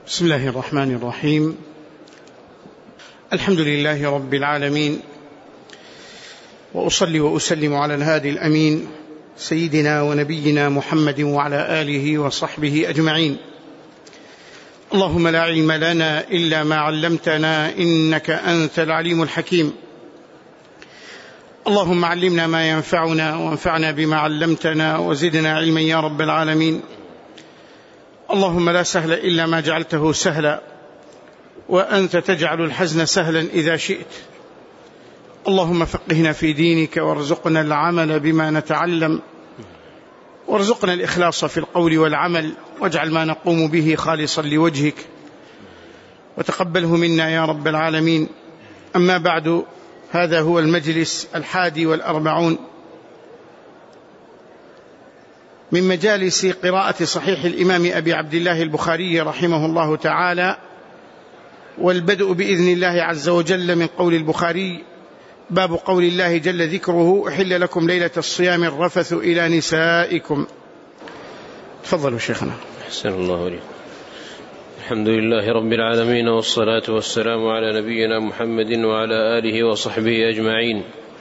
بسم الله الرحمن الرحيم. الحمد لله رب العالمين، وأصلي وأسلم على الهادي الأمين سيدنا ونبينا محمد وعلى آله وصحبه أجمعين. اللهم لا علم لنا إلا ما علمتنا إنك أنت العليم الحكيم. اللهم علمنا ما ينفعنا وانفعنا بما علمتنا وزدنا علما يا رب العالمين. اللهم لا سهل إلا ما جعلته سهلا، وأنت تجعل الحزن سهلا إذا شئت. اللهم فقهنا في دينك وارزقنا العمل بما نتعلم، وارزقنا الإخلاص في القول والعمل، واجعل ما نقوم به خالصا لوجهك، وتقبله منا يا رب العالمين. أما بعد، هذا هو المجلس 41 من مجالس قراءة صحيح الإمام أبي عبد الله البخاري رحمه الله تعالى، والبدء بإذن الله عز وجل من قول البخاري: باب قول الله جل ذكره: أحل لكم ليلة الصيام الرفث إلى نسائكم. تفضلوا شيخنا. أحسن الله عليكم. الحمد لله رب العالمين، والصلاة والسلام على نبينا محمد وعلى آله وصحبه أجمعين.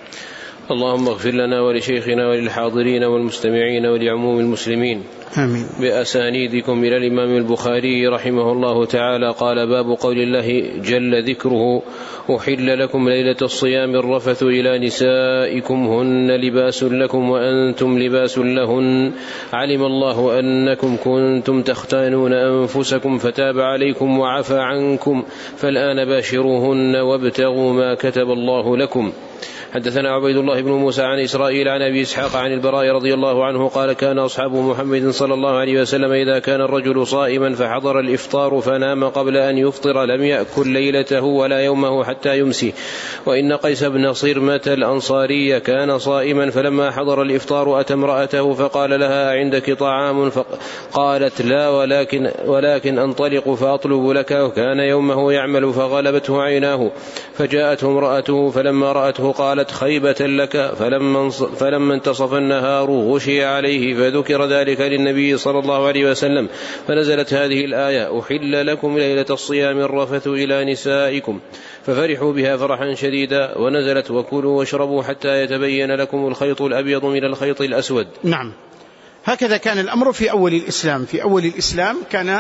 اللهم اغفر لنا ولشيخنا وللحاضرين والمستمعين ولعموم المسلمين. آمين. بأسانيدكم إلى الإمام البخاري رحمه الله تعالى قال: باب قول الله جل ذكره: أحل لكم ليلة الصيام الرفث إلى نسائكم هن لباس لكم وأنتم لباس لهن، علم الله أنكم كنتم تختانون أنفسكم فتاب عليكم وعفى عنكم، فالآن باشروهن وابتغوا ما كتب الله لكم. حدثنا عبيد الله بن موسى عن إسرائيل عن أبي إسحاق عن البراء رضي الله عنه قال: كان أصحاب محمد صلى الله عليه وسلم إذا كان الرجل صائما فحضر الإفطار فنام قبل أن يفطر لم يأكل ليلته ولا يومه حتى يمسي. وإن قيس بن صرمة الأنصاري كان صائما، فلما حضر الإفطار أتى امرأته فقال لها: عندك طعام؟ قالت: لا، ولكن أنطلق فأطلب لك. وكان يومه يعمل فغلبته عيناه، فجاءته امرأته فلما رأته قالت: خيبة لك. فلما انتصف النهار غشي عليه، فذكر ذلك للنبي صلى الله عليه وسلم، فنزلت هذه الآية: أحل لكم ليلة الصيام الرفث إلى نسائكم، ففرحوا بها فرحا شديدا، ونزلت: وكلوا واشربوا حتى يتبين لكم الخيط الأبيض من الخيط الأسود. نعم، هكذا كان الأمر في أول الإسلام. في أول الإسلام كان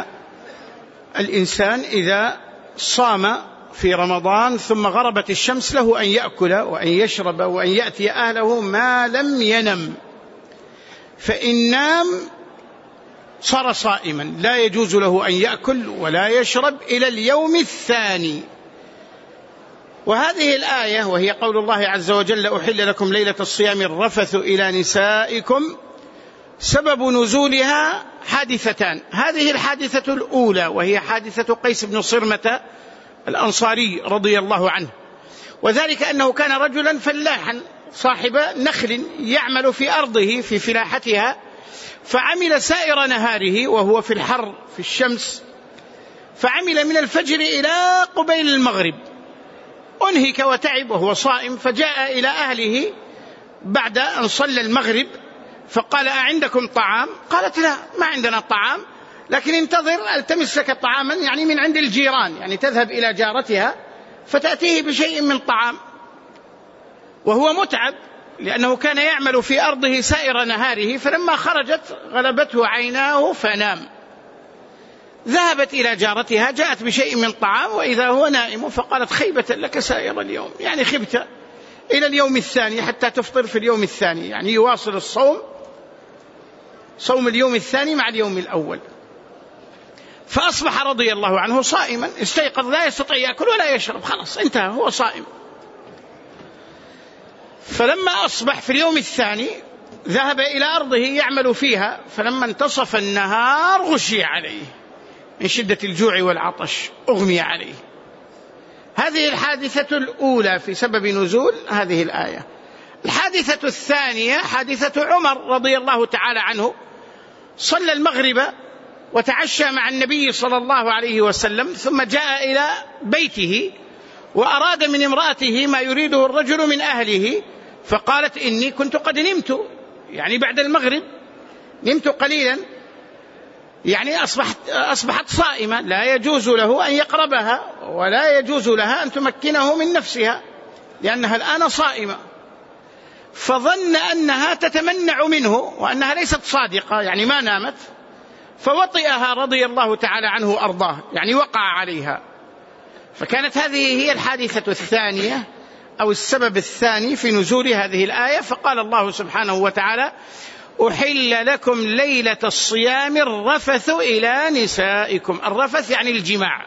الإنسان إذا صام في رمضان ثم غربت الشمس له أن يأكل وأن يشرب وأن يأتي أهله ما لم ينم، فإن نام صار صائما، لا يجوز له أن يأكل ولا يشرب إلى اليوم الثاني. وهذه الآية وهي قول الله عز وجل: أحل لكم ليلة الصيام الرفث إلى نسائكم، سبب نزولها حادثتان. هذه الحادثة الأولى وهي حادثة قيس بن صرمة الأنصاري رضي الله عنه، وذلك أنه كان رجلا فلاحا صاحب نخل يعمل في أرضه في فلاحتها، فعمل سائر نهاره وهو في الحر في الشمس، فعمل من الفجر إلى قبيل المغرب، أنهك وتعب وهو صائم، فجاء إلى أهله بعد أن صلى المغرب فقال: أعندكم طعام؟ قالت: لا، ما عندنا طعام، لكن انتظر التمس لك طعاما، يعني من عند الجيران، يعني تذهب إلى جارتها فتأتيه بشيء من طعام. وهو متعب لأنه كان يعمل في أرضه سائر نهاره، فلما خرجت غلبته عيناه فنام. ذهبت إلى جارتها، جاءت بشيء من طعام وإذا هو نائم، فقالت: خيبة لك سائر اليوم، يعني خبت إلى اليوم الثاني حتى تفطر في اليوم الثاني، يعني يواصل صوم اليوم الثاني مع اليوم الأول. فأصبح رضي الله عنه صائما، استيقظ لا يستطيع يأكل ولا يشرب، خلاص انتهى، هو صائم. فلما أصبح في اليوم الثاني ذهب إلى أرضه يعمل فيها، فلما انتصف النهار غشي عليه من شدة الجوع والعطش، أغمي عليه. هذه الحادثة الأولى في سبب نزول هذه الآية. الحادثة الثانية حادثة عمر رضي الله تعالى عنه، صلى المغرب وتعشى مع النبي صلى الله عليه وسلم، ثم جاء إلى بيته وأراد من امرأته ما يريده الرجل من أهله، فقالت: إني كنت قد نمت، يعني بعد المغرب نمت قليلا، يعني أصبحت صائمة، لا يجوز له أن يقربها ولا يجوز لها أن تمكنه من نفسها لأنها الآن صائمة، فظن أنها تتمنع منه وأنها ليست صادقة يعني ما نامت، فوطئها رضي الله تعالى عنه وأرضاه، يعني وقع عليها. فكانت هذه هي الحادثة الثانية أو السبب الثاني في نزول هذه الآية. فقال الله سبحانه وتعالى: أحل لكم ليلة الصيام الرفث إلى نسائكم. الرفث يعني الجماع،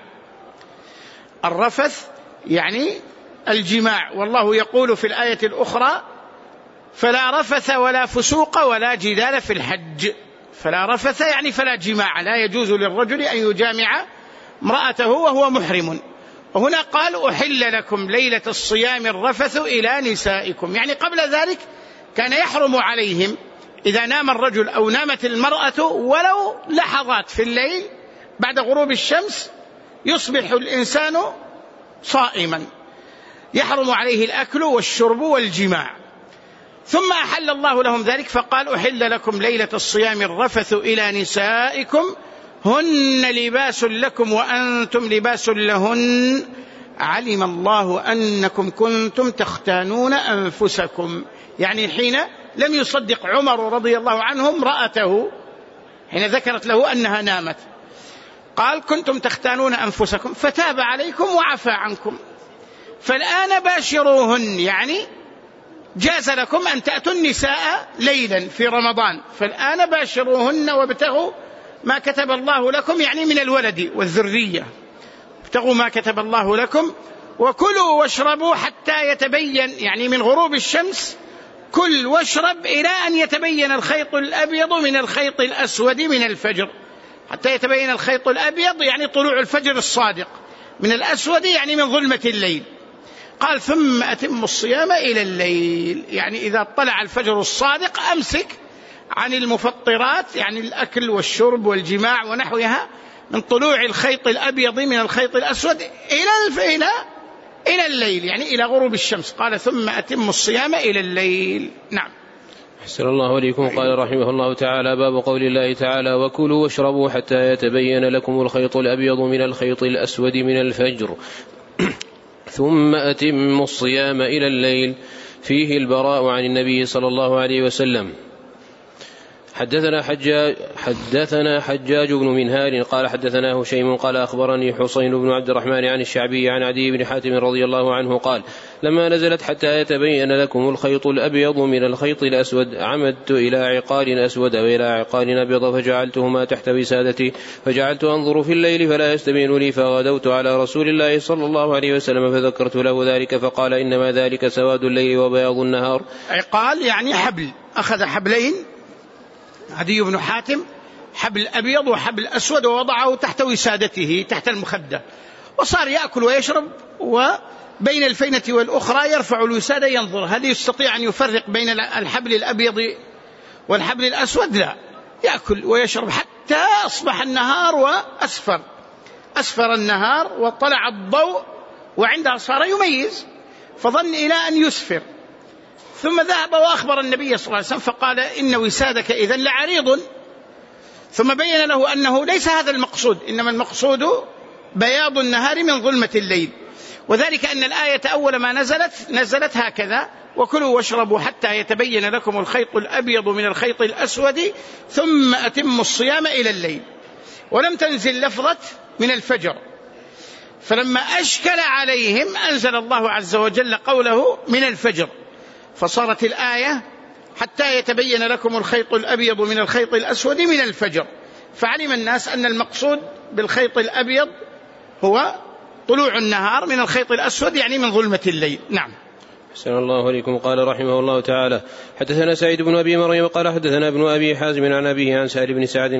الرفث يعني الجماع. والله يقول في الآية الأخرى: فلا رفث ولا فسوق ولا جدال في الحج. فلا رفث يعني فلا جماع، لا يجوز للرجل أن يجامع امرأته وهو محرم. وهنا قال: أحل لكم ليلة الصيام الرفث إلى نسائكم، يعني قبل ذلك كان يحرم عليهم إذا نام الرجل أو نامت المرأة ولو لحظات في الليل بعد غروب الشمس يصبح الإنسان صائما، يحرم عليه الأكل والشرب والجماع. ثم أحل الله لهم ذلك فقال: أحل لكم ليلة الصيام الرفث إلى نسائكم هن لباس لكم وأنتم لباس لهن علم الله أنكم كنتم تختانون أنفسكم. يعني حين لم يصدق عمر رضي الله عنه امرأته حين ذكرت له أنها نامت، قال: كنتم تختانون أنفسكم فتاب عليكم وعفى عنكم، فالآن باشروهن، يعني جاز لكم أن تأتوا النساء ليلا في رمضان، فالآن باشروهن وابتغوا ما كتب الله لكم، يعني من الولد والذرية، ابتغوا ما كتب الله لكم وكلوا واشربوا حتى يتبين، يعني من غروب الشمس كل واشرب إلى أن يتبين الخيط الأبيض من الخيط الأسود من الفجر. حتى يتبين الخيط الأبيض يعني طلوع الفجر الصادق، من الأسود يعني من ظلمة الليل. قال: ثم أتم الصيام إلى الليل، يعني إذا طلع الفجر الصادق أمسك عن المفطرات، يعني الأكل والشرب والجماع ونحوها، من طلوع الخيط الأبيض من الخيط الأسود إلى الليل، يعني إلى غروب الشمس. قال: ثم أتم الصيام إلى الليل. نعم. أحسن الله عليكم. قال رحمه الله تعالى: باب قول الله تعالى: وكلوا واشربوا حتى يتبين لكم الخيط الأبيض من الخيط الأسود من الفجر ثم أتموا الصيام إلى الليل. فيه البراء عن النبي صلى الله عليه وسلم. حدثنا حجاج بن منهار قال حدثنا هشيم قال أخبرني حسين بن عبد الرحمن عن الشعبي عن عدي بن حاتم رضي الله عنه قال: لما نزلت حتى يتبين لكم الخيط الأبيض من الخيط الأسود عمدت إلى عقال أسود وإلى عقال أبيض فجعلتهما تحت وسادتي، فجعلت أنظر في الليل فلا يستبين لي، فغدوت على رسول الله صلى الله عليه وسلم فذكرت له ذلك فقال: إنما ذلك سواد الليل وبياض النهار. عقال يعني حبل، أخذ حبلين عدي بن حاتم، حبل أبيض وحبل أسود، ووضعه تحت وسادته تحت المخدة، وصار يأكل ويشرب، وبين الفينة والأخرى يرفع الوسادة ينظر هل يستطيع أن يفرق بين الحبل الأبيض والحبل الأسود؟ لا، يأكل ويشرب حتى أصبح النهار وأسفر النهار وطلع الضوء، وعندها صار يميز، فظن إلى أن يسفر، ثم ذهب وأخبر النبي صلى الله عليه وسلم فقال: إن وسادك إذن لعريض. ثم بين له أنه ليس هذا المقصود، إنما المقصود بياض النهار من ظلمة الليل، وذلك أن الآية أول ما نزلت هكذا: وكلوا واشربوا حتى يتبين لكم الخيط الأبيض من الخيط الأسود ثم أتموا الصيام إلى الليل، ولم تنزل لفظة من الفجر. فلما أشكل عليهم أنزل الله عز وجل قوله من الفجر، فصارت الآية حتى يتبين لكم الخيط الأبيض من الخيط الأسود من الفجر، فعلم الناس أن المقصود بالخيط الأبيض هو طلوع النهار من الخيط الأسود، يعني من ظلمة الليل. نعم. أحسن الله عليكم. قال رحمه الله تعالى: حدثنا سعيد بن أبي مريم قال حدثنا ابن أبي حازم عن أبيه عن سهل بن سعد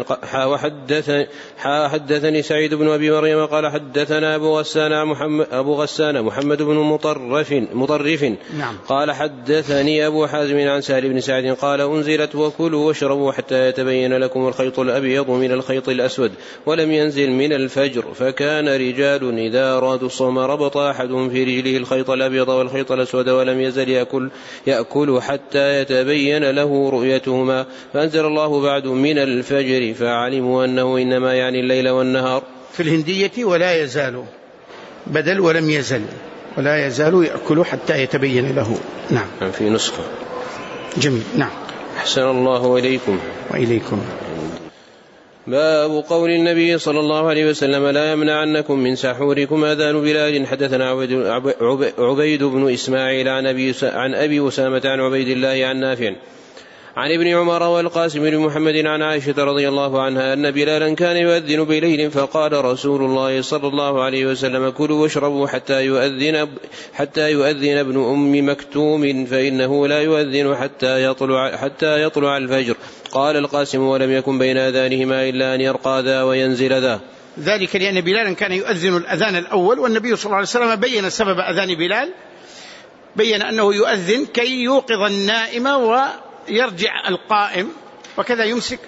حدثني سعيد بن أبي مريم قال حدثنا أبو غسان محمد بن مطرف نعم. قال حدثني أبو حازم عن سهل بن سعد قال: أنزلت وكلوا واشربوا حتى يتبين لكم الخيط الأبيض من الخيط الأسود ولم ينزل من الفجر، فكان رجال إذا أرادوا الصوم ربط أحدهم في رجله الخيط الأبيض والخيط الأسود ولم يزل يأكل حتى يتبين له رؤيتهما، فأنزل الله بعد من الفجر فعلموا أنه إنما يعني الليل والنهار. في الهندية ولا يزال بدل ولم يزل، ولا يزال يأكل حتى يتبين له. نعم. في نسخة. جميل. نعم. أحسن الله إليكم. وإليكم. باب قول النبي صلى الله عليه وسلم لا يمنعنكم من سحوركم آذان بلال. حدثنا عبيد بن إسماعيل عن أبي أسامة عن عبيد الله عن نافع عن ابن عمر والقاسم بن محمد عن عائشة رضي الله عنها أن بلالا كان يؤذن بليل فقال رسول الله صلى الله عليه وسلم كلوا واشربوا حتى يؤذن ابن أم مكتوم فإنه لا يؤذن حتى يطلع الفجر. قال القاسم ولم يكن بين أذانهما إلا أن يرقى ذا وينزل ذا. ذلك لأن بلالا كان يؤذن الأذان الأول، والنبي صلى الله عليه وسلم بين سبب أذان بلال، بين أنه يؤذن كي يوقظ النائم ويرجع القائم، وكذا يمسك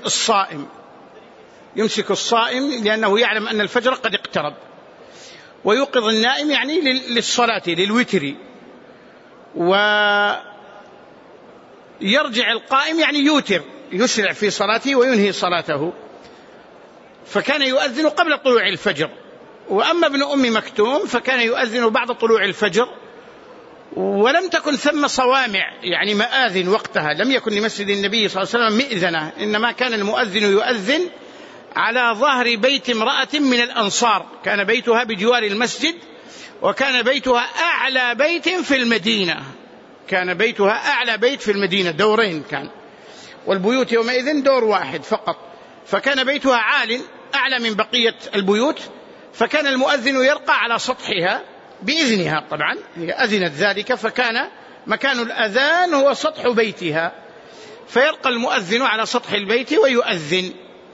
الصائم لأنه يعلم أن الفجر قد اقترب، ويوقظ النائم يعني للصلاة للوتر، ويرجع القائم يعني يوتر يسرع في صلاته وينهي صلاته، فكان يؤذن قبل طلوع الفجر. وأما ابن أم مكتوم فكان يؤذن بعد طلوع الفجر، ولم تكن ثم صوامع يعني مآذن وقتها، لم يكن لمسجد النبي صلى الله عليه وسلم مئذنة، إنما كان المؤذن يؤذن على ظهر بيت امرأة من الأنصار، كان بيتها بجوار المسجد، وكان بيتها أعلى بيت في المدينة، دورين كان، والبيوت يومئذ دور واحد فقط، فكان بيتها أعلى من بقية البيوت، فكان المؤذن يرقى على سطحها بإذنها، طبعا هي أذنت ذلك، فكان مكان الأذان هو سطح بيتها، فيرقى المؤذن على سطح البيت ويؤذن.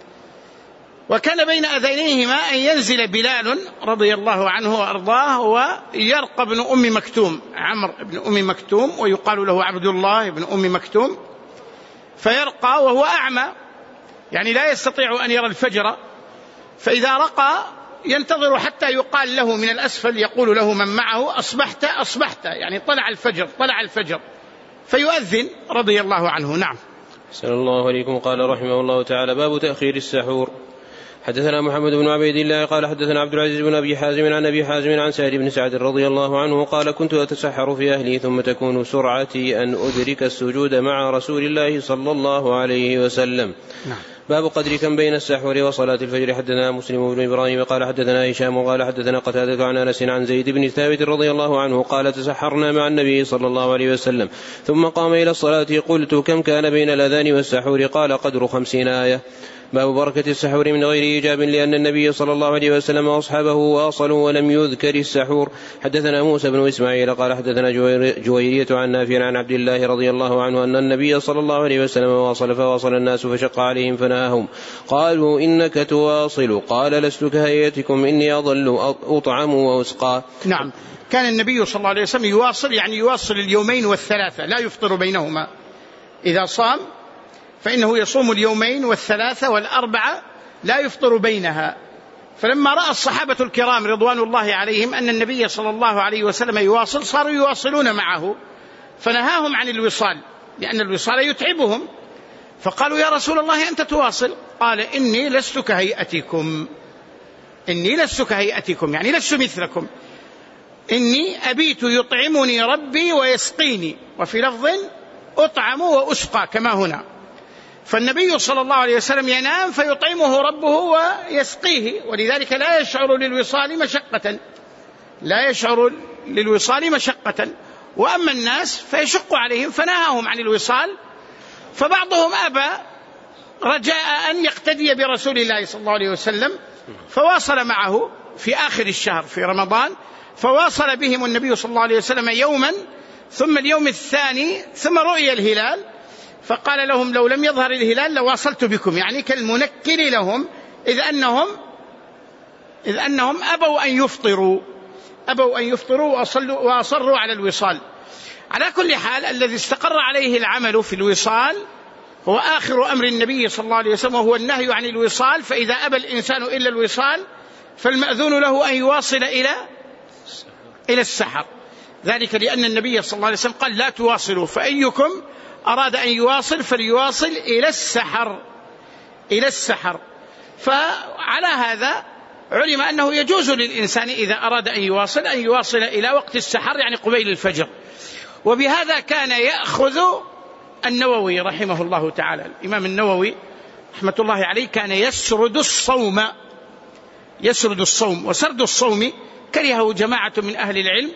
وكان بين أذانيهما أن ينزل بلال رضي الله عنه وأرضاه ويرقى ابن أم مكتوم، عمرو بن أم مكتوم، ويقال له عبد الله بن أم مكتوم، فيرقى وهو أعمى يعني لا يستطيع أن يرى الفجر، فإذا رقى ينتظر حتى يقال له من الأسفل، يقول له من معه أصبحت يعني طلع الفجر فيؤذن رضي الله عنه. نعم. صلى الله عليكم. قال رحمه الله تعالى باب تأخير السحور. حدثنا محمد بن عبيد الله قال حدثنا عبد العزيز بن أبي حازم عن أبي حازم عن سعد بن سعد رضي الله عنه قال كنت أتسحر في أهلي ثم تكون سرعتي أن أدرك السجود مع رسول الله صلى الله عليه وسلم. نعم. باب قدر كم بين السحور وصلاة الفجر. حدثنا مسلم بن إبراهيم قال حدثنا هشام قال حدثنا قتادة عن أنس عن زيد بن ثابت رضي الله عنه قال تسحرنا مع النبي صلى الله عليه وسلم ثم قام إلى الصلاة قلت كم كان بين الأذان والسحور قال قدر 50 آية. باب بركة السحور من غير إيجاب لأن النبي صلى الله عليه وسلم وأصحابه واصلوا ولم يذكر السحور. حدثنا موسى بن إسماعيل قال حدثنا جويرية عن نافع عن عبد الله رضي الله عنه أن النبي صلى الله عليه وسلم واصل فواصل الناس فشق عليهم فنهاهم قالوا إنك تواصل قال لست كهيئتكم إني أظل أطعم وأسقى. نعم. كان النبي صلى الله عليه وسلم يواصل يعني يواصل اليومين والثلاثة لا يفطر بينهما، إذا صام فإنه يصوم اليومين والثلاثة والأربعة لا يفطر بينها. فلما رأى الصحابة الكرام رضوان الله عليهم أن النبي صلى الله عليه وسلم يواصل صاروا يواصلون معه، فنهاهم عن الوصال لأن الوصال يتعبهم، فقالوا يا رسول الله أنت تواصل، قال إني لست كهيئتكم يعني لست مثلكم، إني أبيت يطعمني ربي ويسقيني، وفي لفظ أطعم وأسقى كما هنا. فالنبي صلى الله عليه وسلم ينام فيطعمه ربه ويسقيه، ولذلك لا يشعر للوصال مشقة. وأما الناس فيشق عليهم فنهاهم عن الوصال، فبعضهم أبى رجاء أن يقتدي برسول الله صلى الله عليه وسلم فواصل معه في آخر الشهر في رمضان، فواصل بهم النبي صلى الله عليه وسلم يوما ثم اليوم الثاني ثم رؤي الهلال، فقال لهم لو لم يظهر الهلال لواصلت بكم، يعني كالمنكر لهم إذ أنهم أبوا أن يفطروا وأصروا على الوصال. على كل حال الذي استقر عليه العمل في الوصال هو آخر أمر النبي صلى الله عليه وسلم، وهو النهي عن الوصال، فإذا أبى الإنسان إلا الوصال فالمأذون له أن يواصل إلى السحر. ذلك لأن النبي صلى الله عليه وسلم قال لا تواصلوا، فأيكم أراد أن يواصل فليواصل إلى السحر. فعلى هذا علم أنه يجوز للإنسان إذا أراد أن يواصل إلى وقت السحر، يعني قبيل الفجر. وبهذا كان يأخذ النووي رحمه الله تعالى، الإمام النووي رحمة الله عليه كان يسرد الصوم. وسرد الصوم كرهه جماعة من أهل العلم،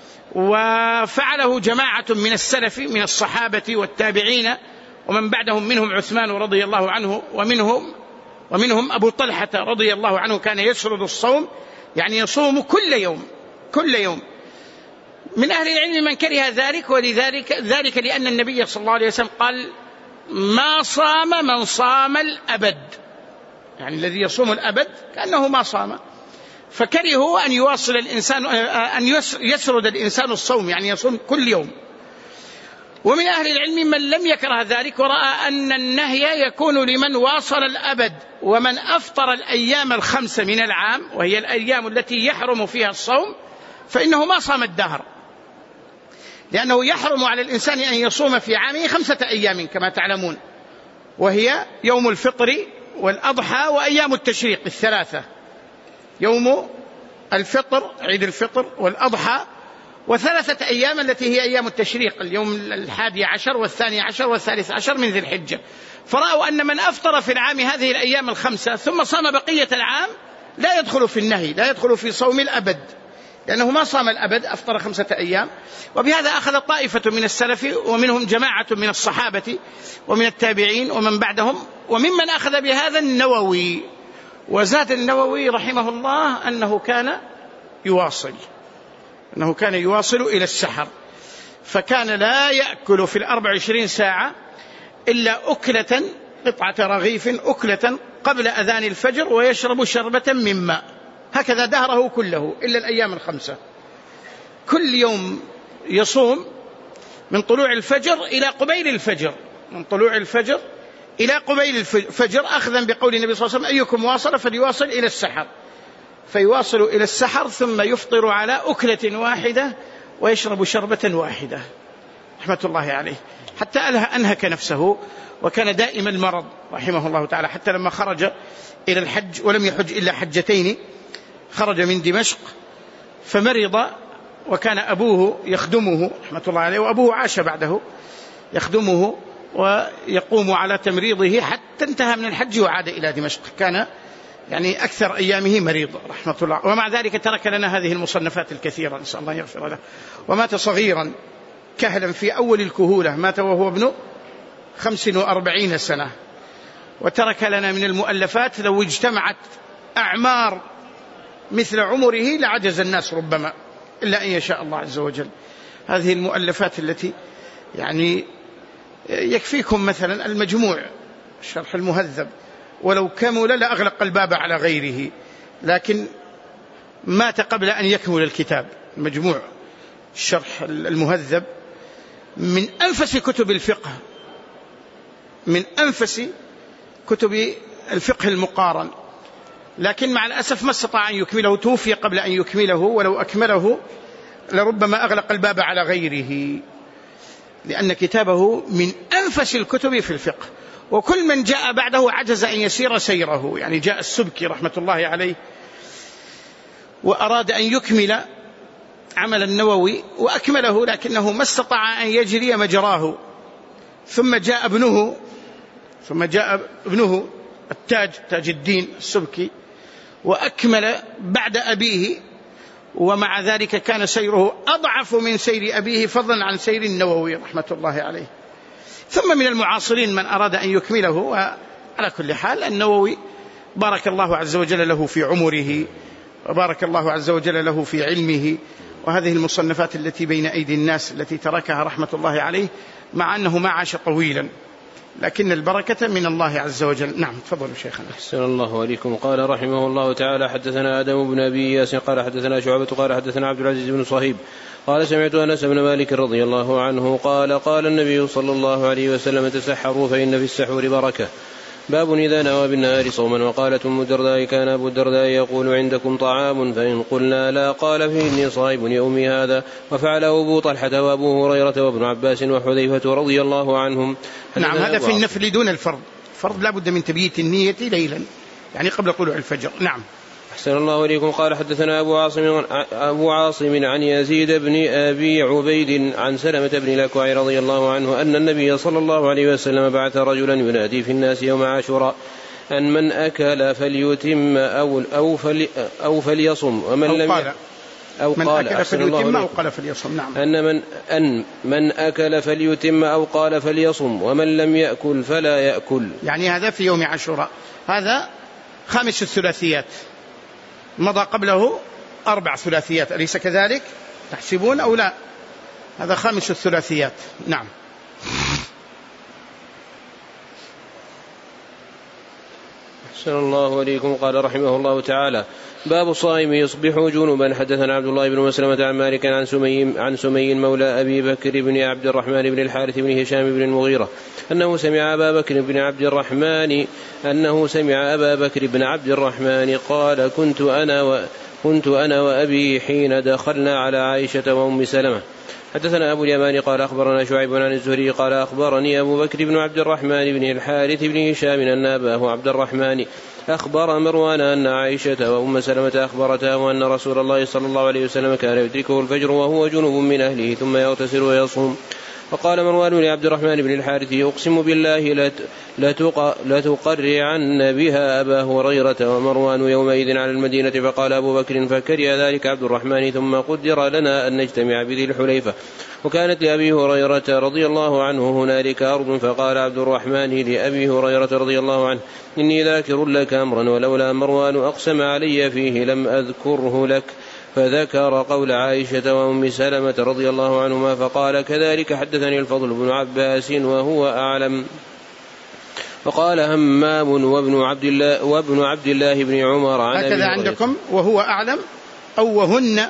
وفعله جماعة من السلف من الصحابة والتابعين ومن بعدهم، منهم عثمان رضي الله عنه، ومنهم أبو طلحة رضي الله عنه كان يسرد الصوم، يعني يصوم كل يوم. من أهل العلم من كره ذلك لأن النبي صلى الله عليه وسلم قال ما صام من صام الأبد، يعني الذي يصوم الأبد كأنه ما صام. فكرهوا أن يواصل الإنسان، أن يسرد الإنسان الصوم، يعني يصوم كل يوم. ومن أهل العلم من لم يكره ذلك ورأى أن النهي يكون لمن واصل الأبد، ومن أفطر الأيام الخمسة من العام وهي الأيام التي يحرم فيها الصوم فإنه ما صام الدهر، لأنه يحرم على الإنسان أن يصوم في عامه 5 أيام كما تعلمون، وهي يوم الفطر والأضحى وأيام التشريق 3، يوم الفطر عيد الفطر والأضحى، و3 أيام التي هي أيام التشريق، اليوم 11 و12 و13 من ذي الحجة. فرأوا أن من أفطر في العام هذه الأيام ال5 ثم صام بقية العام لا يدخل في النهي، لا يدخل في صوم الأبد، لأنه ما صام الأبد، أفطر 5 أيام. وبهذا أخذ طائفة من السلف ومنهم جماعة من الصحابة ومن التابعين ومن بعدهم، وممن أخذ بهذا النووي. وزاد النووي رحمه الله أنه كان يواصل إلى السحر، فكان لا يأكل في 24 ساعة إلا أكلة، قطعة رغيف أكلة قبل أذان الفجر، ويشرب شربة من ماء، هكذا دهره كله إلا الأيام ال5. كل يوم يصوم من طلوع الفجر إلى قبيل الفجر، من طلوع الفجر إلى قبيل الفجر، أخذا بقول النبي صلى الله عليه وسلم أيكم واصل فليواصل إلى السحر، فيواصل إلى السحر ثم يفطر على أكلة واحدة ويشرب شربة واحدة رحمة الله عليه، حتى أنهك نفسه. وكان دائم المرض رحمه الله تعالى، حتى لما خرج إلى الحج ولم يحج إلا حجتين، خرج من دمشق فمرض، وكان أبوه يخدمه رحمة الله عليه، وأبوه عاش بعده يخدمه ويقوم على تمريضه حتى انتهى من الحج وعاد إلى دمشق. كان يعني أكثر أيامه مريض رحمة الله، ومع ذلك ترك لنا هذه المصنفات الكثيرة، نسأل الله يغفر له. ومات صغيرا كهلا في أول الكهولة، مات وهو ابن 45 سنة، وترك لنا من المؤلفات لو اجتمعت أعمار مثل عمره لعجز الناس ربما، إلا أن يشاء الله عز وجل. هذه المؤلفات التي يعني يكفيكم مثلا المجموع الشرح المهذب، ولو كمل لأغلق الباب على غيره، لكن مات قبل أن يكمل الكتاب. المجموع الشرح المهذب من أنفس كتب الفقه، من أنفس كتب الفقه المقارن، لكن مع الأسف ما استطاع أن يكمله، توفي قبل أن يكمله، ولو أكمله لربما أغلق الباب على غيره، لأن كتابه من أنفس الكتب في الفقه. وكل من جاء بعده عجز أن يسير سيره، يعني جاء السبكي رحمة الله عليه وأراد أن يكمل عمل النووي وأكمله، لكنه ما استطاع أن يجري مجراه. ثم جاء ابنه تاج الدين السبكي وأكمل بعد أبيه، ومع ذلك كان سيره أضعف من سير أبيه فضلا عن سير النووي رحمة الله عليه. ثم من المعاصرين من أراد أن يكمله. وعلى كل حال النووي بارك الله عز وجل له في عمره، وبارك الله عز وجل له في علمه. وهذه المصنفات التي بين أيدي الناس التي تركها رحمة الله عليه، مع أنه ما عاش طويلا، لكن البركة من الله عز وجل. نعم تفضلوا شيخنا. أحسن الله عليكم. قال رحمه الله تعالى حدثنا آدم بن أبي إياس قال حدثنا شعبة قال حدثنا عبد العزيز بن صهيب قال سمعت أنس بن مالك رضي الله عنه قال قال النبي صلى الله عليه وسلم تسحروا فإن في السحور بركة. باب إذا نوى بالنهار صوما. وقالت أم الدرداء كان أبو الدرداء يقول عندكم طعام فإن قلنا لا قال فإني صائم يومي هذا. وفعله أبو طلحة وأبو هريرة وابن عباس وحذيفة رضي الله عنهم. نعم هذا في النفل دون الفرض. الفرض لا بد من تبييت النية ليلا يعني قبل طلوع الفجر. نعم. أحسن الله إليكم. قال حدثنا أبو عاصم عن يزيد بن أبي عبيد عن سلمة بن الأكوع رضي الله عنه أن النبي صلى الله عليه وسلم بعث رجلا ينادي في الناس يوم عاشوراء أن من أكل فليتم أو فليصم ومن لم أكل فليتم أو قال فليصم. نعم. أن من أكل فليتم أو قال فليصم ومن لم يأكل فلا يأكل. يعني هذا في يوم عاشوراء. هذا خامس الثلاثيات، مضى قبله 4 ثلاثيات أليس كذلك تحسبون أو لا؟ هذا خامس الثلاثيات. نعم. أحسن الله عليكم. قال رحمه الله تعالى باب الصائم يصبح جنبا. حدثنا عبد الله بن مسلمة عن مالك عن سمي مولى أبي بكر بن عبد الرحمن بن الحارث بن هشام بن المغيرة أنه سمع أبا بكر بن عبد الرحمن قال كنت أنا وأبي حين دخلنا على عائشة وأم سلمة. حدثنا أبو اليمان قال أخبرنا شعيب عن الزهري قال أخبرني أبو بكر بن عبد الرحمن بن الحارث بن هشام أن أباه عبد الرحمن أخبر مروان أن عائشة وأم سلمة أخبرتها وأن رسول الله صلى الله عليه وسلم كان يدركه الفجر وهو جنوب من أهله ثم يغتسل ويصوم. وقال مروان لعبد الرحمن بن الحارث أقسم بالله لتقرعن بها أبا هريرة ومروان يومئذ على المدينة. فقال أبو بكر فكره ذلك عبد الرحمن ثم قدر لنا أن نجتمع بذي الحليفة وكانت لأبي هريرة رضي الله عنه هنالك أرض. فقال عبد الرحمن لأبي هريرة رضي الله عنه إني ذاكر لك أمرا ولولا مروان أقسم علي فيه لم أذكره لك. فذكر قول عائشة وأم سلمة رضي الله عنهما فقال كذلك حدثني الفضل بن عباس وهو أعلم. وقال همام وابن عبد الله بن عمر عن هكذا عندكم وهو أعلم أو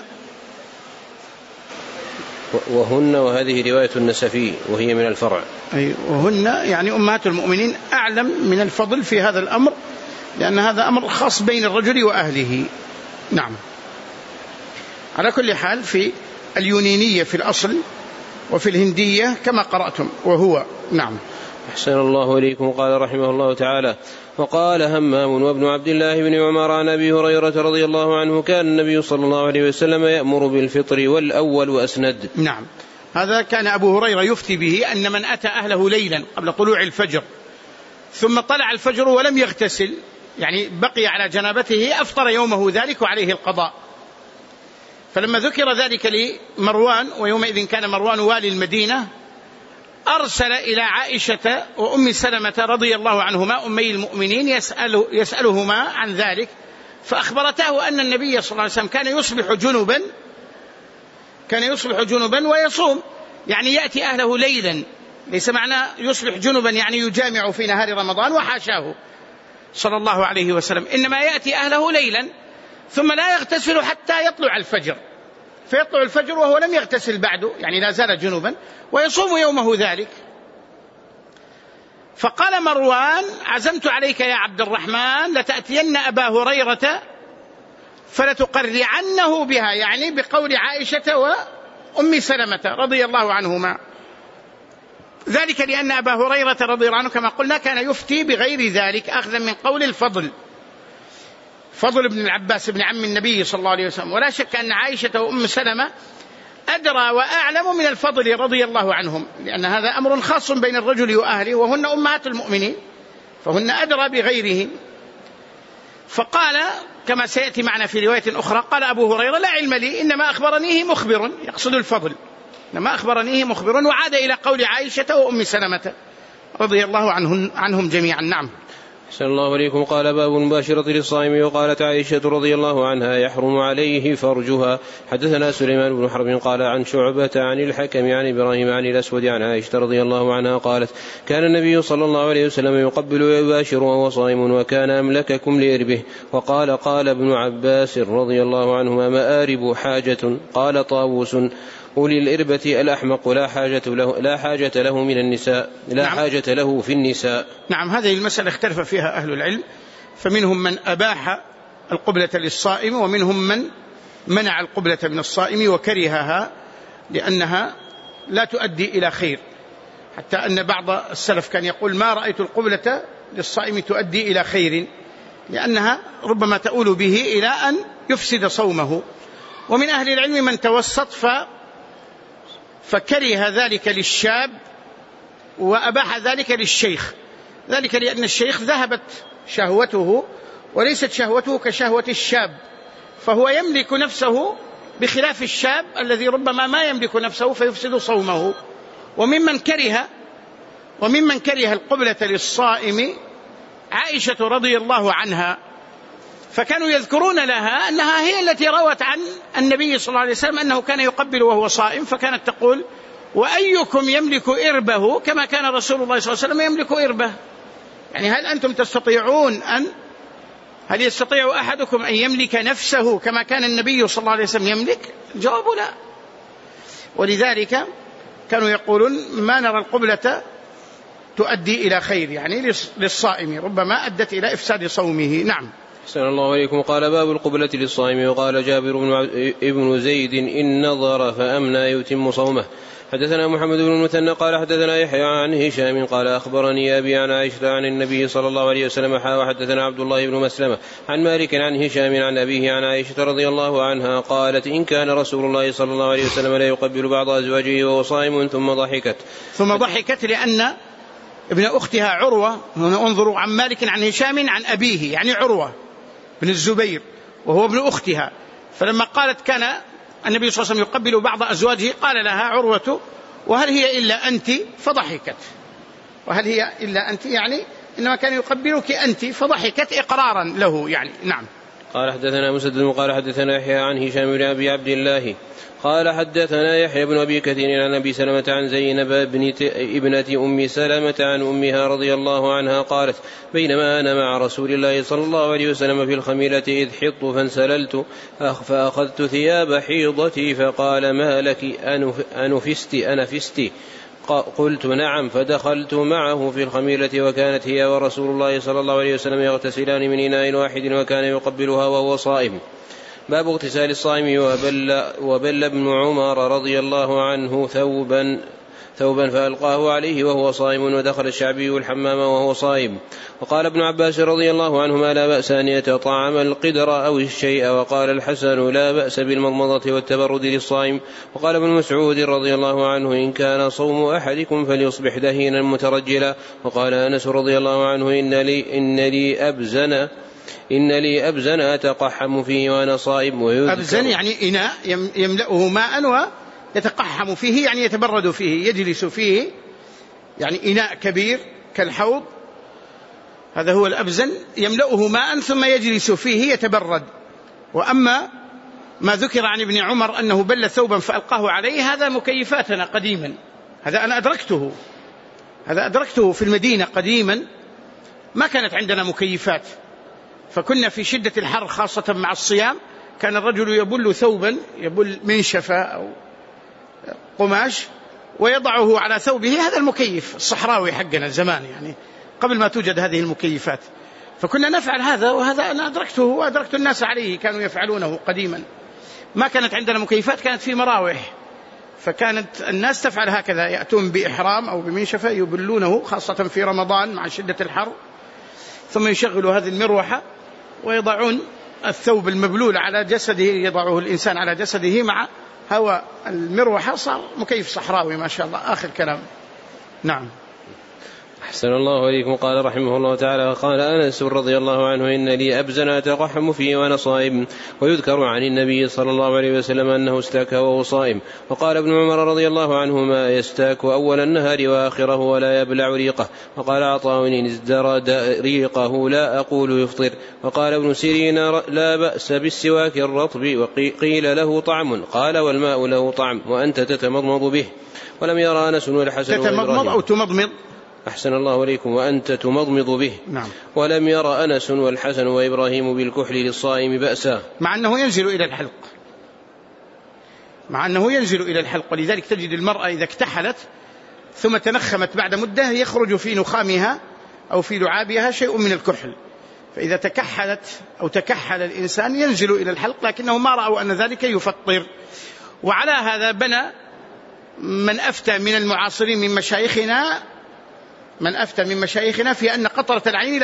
وهن وهذه رواية النسفي وهي من الفرع. أي وهن يعني أمهات المؤمنين أعلم من الفضل في هذا الأمر لأن هذا أمر خاص بين الرجل وأهله. نعم. على كل حال في اليونينية في الأصل وفي الهندية كما قرأتم وهو. نعم. أحسن الله إليكم. قال رحمه الله تعالى وقال همام وابن عبد الله بن عمر عن أبي هريرة رضي الله عنه كان النبي صلى الله عليه وسلم يأمر بالفطر والأول وأسند. نعم. هذا كان أبو هريرة يفتي به أن من أتى أهله ليلا قبل طلوع الفجر ثم طلع الفجر ولم يغتسل يعني بقي على جنابته أفطر يومه ذلك وعليه القضاء. فلما ذكر ذلك لمروان ويومئذ كان مروان والي المدينة أرسل إلى عائشة وأم سلمة رضي الله عنهما أمي المؤمنين يسألهما عن ذلك فأخبرته أن النبي صلى الله عليه وسلم كان يصبح جنبا ويصوم يعني يأتي أهله ليلا. ليس معنى يصبح جنبا يعني يجامع في نهار رمضان وحاشاه صلى الله عليه وسلم إنما يأتي أهله ليلا ثم لا يغتسل حتى يطلع الفجر فيطلع الفجر وهو لم يغتسل بعده يعني لا زال جنوبا ويصوم يومه ذلك. فقال مروان عزمت عليك يا عبد الرحمن لتأتين أبا هريرة فلتقرعنه بها يعني بقول عائشة وأم سلمة رضي الله عنهما. ذلك لأن أبا هريرة رضي الله عنه كما قلنا كان يفتي بغير ذلك أخذا من قول فضل بن العباس بن عم النبي صلى الله عليه وسلم. ولا شك أن عائشة وأم سلمة أدرى وأعلم من الفضل رضي الله عنهم لأن هذا أمر خاص بين الرجل وأهله وهن أمهات المؤمنين فهن أدرى بغيرهم. فقال كما سيأتي معنا في رواية أخرى قال أبو هريرة لا علم لي إنما أخبرنيه مخبر يقصد الفضل إنما أخبرنيه مخبر وعاد إلى قول عائشة وأم سلمة رضي الله عنهم جميعا. نعم. أحسن الله عليكم. قال باب المباشرة للصائم. وقالت عائشة رضي الله عنها يحرم عليه فرجها. حدثنا سليمان بن حرب قال عن شعبة عن الحكم عن إبراهيم عن الأسود عن عائشة رضي الله عنها قالت كان النبي صلى الله عليه وسلم يقبل ويباشر وهو صائم وكان أملككم لإربه. قال ابن عباس رضي الله عنهما مآرب حاجة. قال طاووس أولي الإربة الأحمق لا حاجة له من النساء نعم. حاجة له في النساء. نعم، هذه المسألة اختلف فيها أهل العلم، فمنهم من أباح القبلة للصائم، ومنهم من منع القبلة من الصائم وكرهها لأنها لا تؤدي إلى خير، حتى أن بعض السلف كان يقول ما رأيت القبلة للصائم تؤدي إلى خير، لأنها ربما تؤول به إلى أن يفسد صومه. ومن أهل العلم من توسط فكره ذلك للشاب وأباح ذلك للشيخ، ذلك لأن الشيخ ذهبت شهوته وليست شهوته كشهوة الشاب، فهو يملك نفسه بخلاف الشاب الذي ربما ما يملك نفسه فيفسد صومه. وممن كره القبلة للصائم عائشة رضي الله عنها، فكانوا يذكرون لها أنها هي التي روت عن النبي صلى الله عليه وسلم أنه كان يقبل وهو صائم، فكانت تقول وأيكم يملك إربه كما كان رسول الله صلى الله عليه وسلم يملك إربه، يعني هل أنتم تستطيعون هل يستطيع أحدكم أن يملك نفسه كما كان النبي صلى الله عليه وسلم يملك؟ الجواب لا. ولذلك كانوا يقولون ما نرى القبلة تؤدي إلى خير، يعني للصائم ربما أدت إلى إفساد صومه. نعم. أحسن الله عليكم. قال باب القبلة للصائم. وقال جابر ابن زيد إن نظر فأمنى يتم صومه. حدثنا محمد بن المثنى قال حدثنا يحيى عن هشام قال أخبرني أبي عن عائشة عن النبي صلى الله عليه وسلم وحدثنا عبد الله بن مسلمة عن مالك عن هشام عن أبيه عن عائشة رضي الله عنها قالت إن كان رسول الله صلى الله عليه وسلم لا يقبل بعض أزواجه وهو صائم ثم ضحكت لأن ابن أختها عروة، انظروا، عن مالك عن هشام عن أبيه يعني عروة بن الزبير وهو ابن أختها، فلما قالت كان النبي صلى الله عليه وسلم يقبل بعض أزواجه قال لها عروة وهل هي إلا أنت؟ فضحكت. وهل هي إلا أنت يعني إنما كان يقبلك أنت، فضحكت إقرارا له يعني. نعم. قال حدثنا مسدد قال حدثنا يحيى عن هشام بن أبي عبد الله قال حدثنا يحيى بن أبي كثير عن أبي سلمة عن زينب ابنة أم سلمة عن أمها رضي الله عنها قالت بينما أنا مع رسول الله صلى الله عليه وسلم في الخميلة إذ حط فانسللت فأخذت ثياب حيضتي فقال ما لك أنفست؟ قلت نعم، فدخلت معه في الخميلة وكانت هي ورسول الله صلى الله عليه وسلم يغتسلان من إناء واحد وكان يقبلها وهو صائم. باب اغتسال الصائم. وبل ابن عمر رضي الله عنه ثوبا فألقاه عليه وهو صائم، ودخل الشعبي الحمام وهو صائم. وقال ابن عباس رضي الله عنهما لا بأس أن يتطعم القدر أو الشيء. وقال الحسن لا بأس بالمضمضة والتبرد للصائم. وقال ابن مسعود رضي الله عنه إن كان صوم أحدكم فليصبح دهينا مترجلا. وقال أنس رضي الله عنه إن لي أبزن أتقحم فيه وأنا صائم. أبزن يعني إناء يملأه ماء ويتقحم فيه يعني يتبرد فيه، يجلس فيه، يعني إناء كبير كالحوض، هذا هو الأبزن، يملأه ماء ثم يجلس فيه يتبرد. وأما ما ذكر عن ابن عمر أنه بل ثوبا فألقاه عليه هذا مكيفاتنا قديما، هذا أنا أدركته في المدينة قديما، ما كانت عندنا مكيفات، فكنا في شدة الحر خاصة مع الصيام كان الرجل يبل ثوبا، يبل منشفة أو قماش ويضعه على ثوبه، هذا المكيف الصحراوي حقنا زمان يعني قبل ما توجد هذه المكيفات، فكنا نفعل هذا، وهذا أنا أدركته وأدركت الناس عليه كانوا يفعلونه قديما. ما كانت عندنا مكيفات، كانت في مراوح، فكانت الناس تفعل هكذا، يأتون بإحرام أو بمنشفة يبلونه خاصة في رمضان مع شدة الحر، ثم يشغلوا هذه المروحة ويضعون الثوب المبلول على جسده، يضعه الإنسان على جسده مع هواء المروحة، صار مكيف صحراوي ما شاء الله. آخر كلام. نعم. أحسن الله عليكم. قال رحمه الله تعالى قال أنس رضي الله عنه إن لي أبزن أتقحم فيه وأنا صائم. ويذكر عن النبي صلى الله عليه وسلم أنه استاك وهو صائم. وقال ابن عمر رضي الله عنهما يستاك أول النهار وآخره ولا يبلع ريقه. وقال عطاء إن ازدرد ريقه لا أقول يفطر. وقال ابن سيرين لا بأس بالسواك الرطب وقيل له طعم، قال والماء له طعم وأنت تتمضمض به. ولم يرى أنس والحسن تتمضمض أو تمضمض. أحسن الله عليكم. وأنت تمضمض به. نعم. ولم يرى أنس والحسن وإبراهيم بالكحل للصائم بأسا، مع أنه ينزل إلى الحلق. مع أنه ينزل إلى الحلق. ولذلك تجد المرأة إذا اكتحلت ثم تنخمت بعد مدة يخرج في نخامها أو في لعابها شيء من الكحل، فإذا تكحلت أو تكحل الإنسان ينزل إلى الحلق، لكنه ما رأوا أن ذلك يفطر. وعلى هذا بنى من أفتى من المعاصرين من أفتى من مشايخنا في أن قطرة العين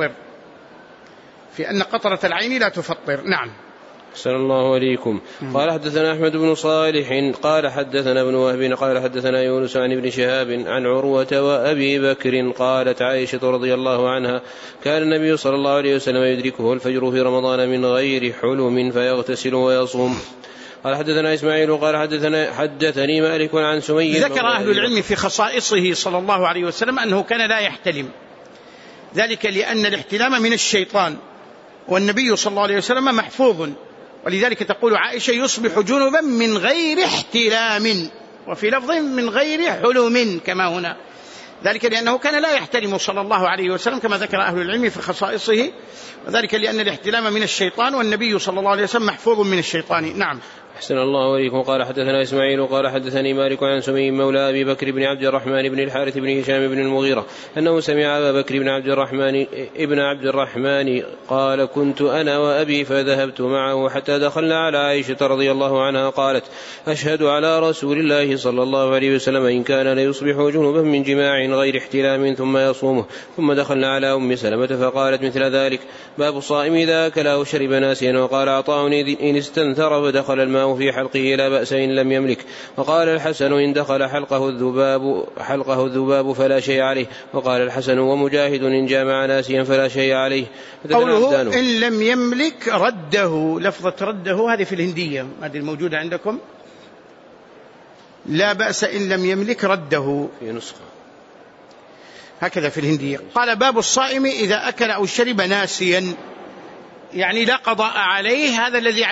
لا تفطر، نعم. أحسن الله عليكم. قال حدثنا أحمد بن صالح قال حدثنا ابن وهب قال حدثنا يونس عن ابن شهاب عن عروة وأبي بكر قالت عائشة رضي الله عنها كان النبي صلى الله عليه وسلم يدركه الفجر في رمضان من غير حلم فيغتسل ويصوم. قال حدثنا إسماعيل قال حدثني مالك عن سمي. ذكر أهل العلم في خصائصه صلى الله عليه وسلم أنه كان لا يحتلم، ذلك لأن الاحتلام من الشيطان، والنبي صلى الله عليه وسلم محفوظ، ولذلك تقول عائشة يصبح جنبا من غير احتلام، وفي لفظ من غير حلم كما هنا، ذلك لأنه كان لا يحتلم صلى الله عليه وسلم كما ذكر أهل العلم في خصائصه، وذلك لأن الاحتلام من الشيطان والنبي صلى الله عليه وسلم محفوظ من الشيطان، نعم. أحسن الله عليكم. قال حدثنا إسماعيل قال حدثني مالك عن سمي مولى أبي بكر بن عبد الرحمن بن الحارث بن هشام بن المغيرة أنه سمع أبا بكر بن عبد الرحمن قال كنت أنا وأبي فذهبت معه حتى دخلنا على عائشة رضي الله عنها قالت أشهد على رسول الله صلى الله عليه وسلم إن كان ليصبح جنبا من جماع غير احتلام ثم يصومه. ثم دخلنا على أم سلمة فقالت مثل ذلك. باب الصائم إذا أكل أو شرب ناسيا. وقال عطاء إن استنثر فدخل الماء في حلقه لا بأس إن لم يملك. وقال الحسن إن دخل حلقه الذباب فلا شيء عليه. وقال الحسن ومجاهد إن جامع ناسيا فلا شيء عليه. قوله إن لم يملك رده، لفظة رده هذه في الهندية، هذه الموجودة عندكم، لا بأس إن لم يملك رده في نسخة هكذا في الهندية. قال باب الصائم إذا أكل أو شرب ناسيا، يعني لا قضاء عليه، هذا الذي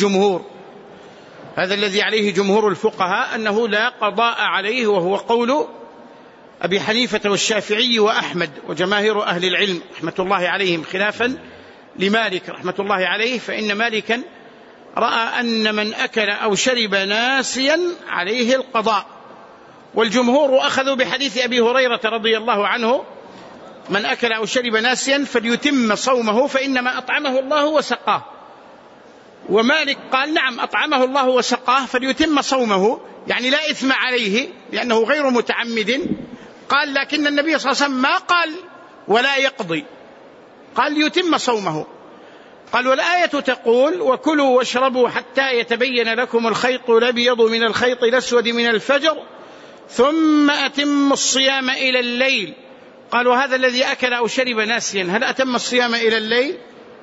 عليه جمهور الفقهاء أنه لا قضاء عليه، وهو قول أبي حنيفة والشافعي وأحمد وجماهير أهل العلم رحمة الله عليهم، خلافا لمالك رحمة الله عليه، فإن مالكا رأى أن من أكل أو شرب ناسيا عليه القضاء، والجمهور أخذوا بحديث أبي هريرة رضي الله عنه من أكل أو شرب ناسيا فليتم صومه فإنما أطعمه الله وسقاه. ومالك قال نعم أطعمه الله وسقاه فليتم صومه، يعني لا إثم عليه لأنه غير متعمد. قال لكن النبي صلى الله عليه وسلم ما قال ولا يقضي، قال يتم صومه. قال والآية تقول وكلوا واشربوا حتى يتبين لكم الخيط الأبيض من الخيط الأسود من الفجر ثم أتم الصيام إلى الليل. قال وهذا الذي أكل أو شرب ناسيا هل أتم الصيام إلى الليل؟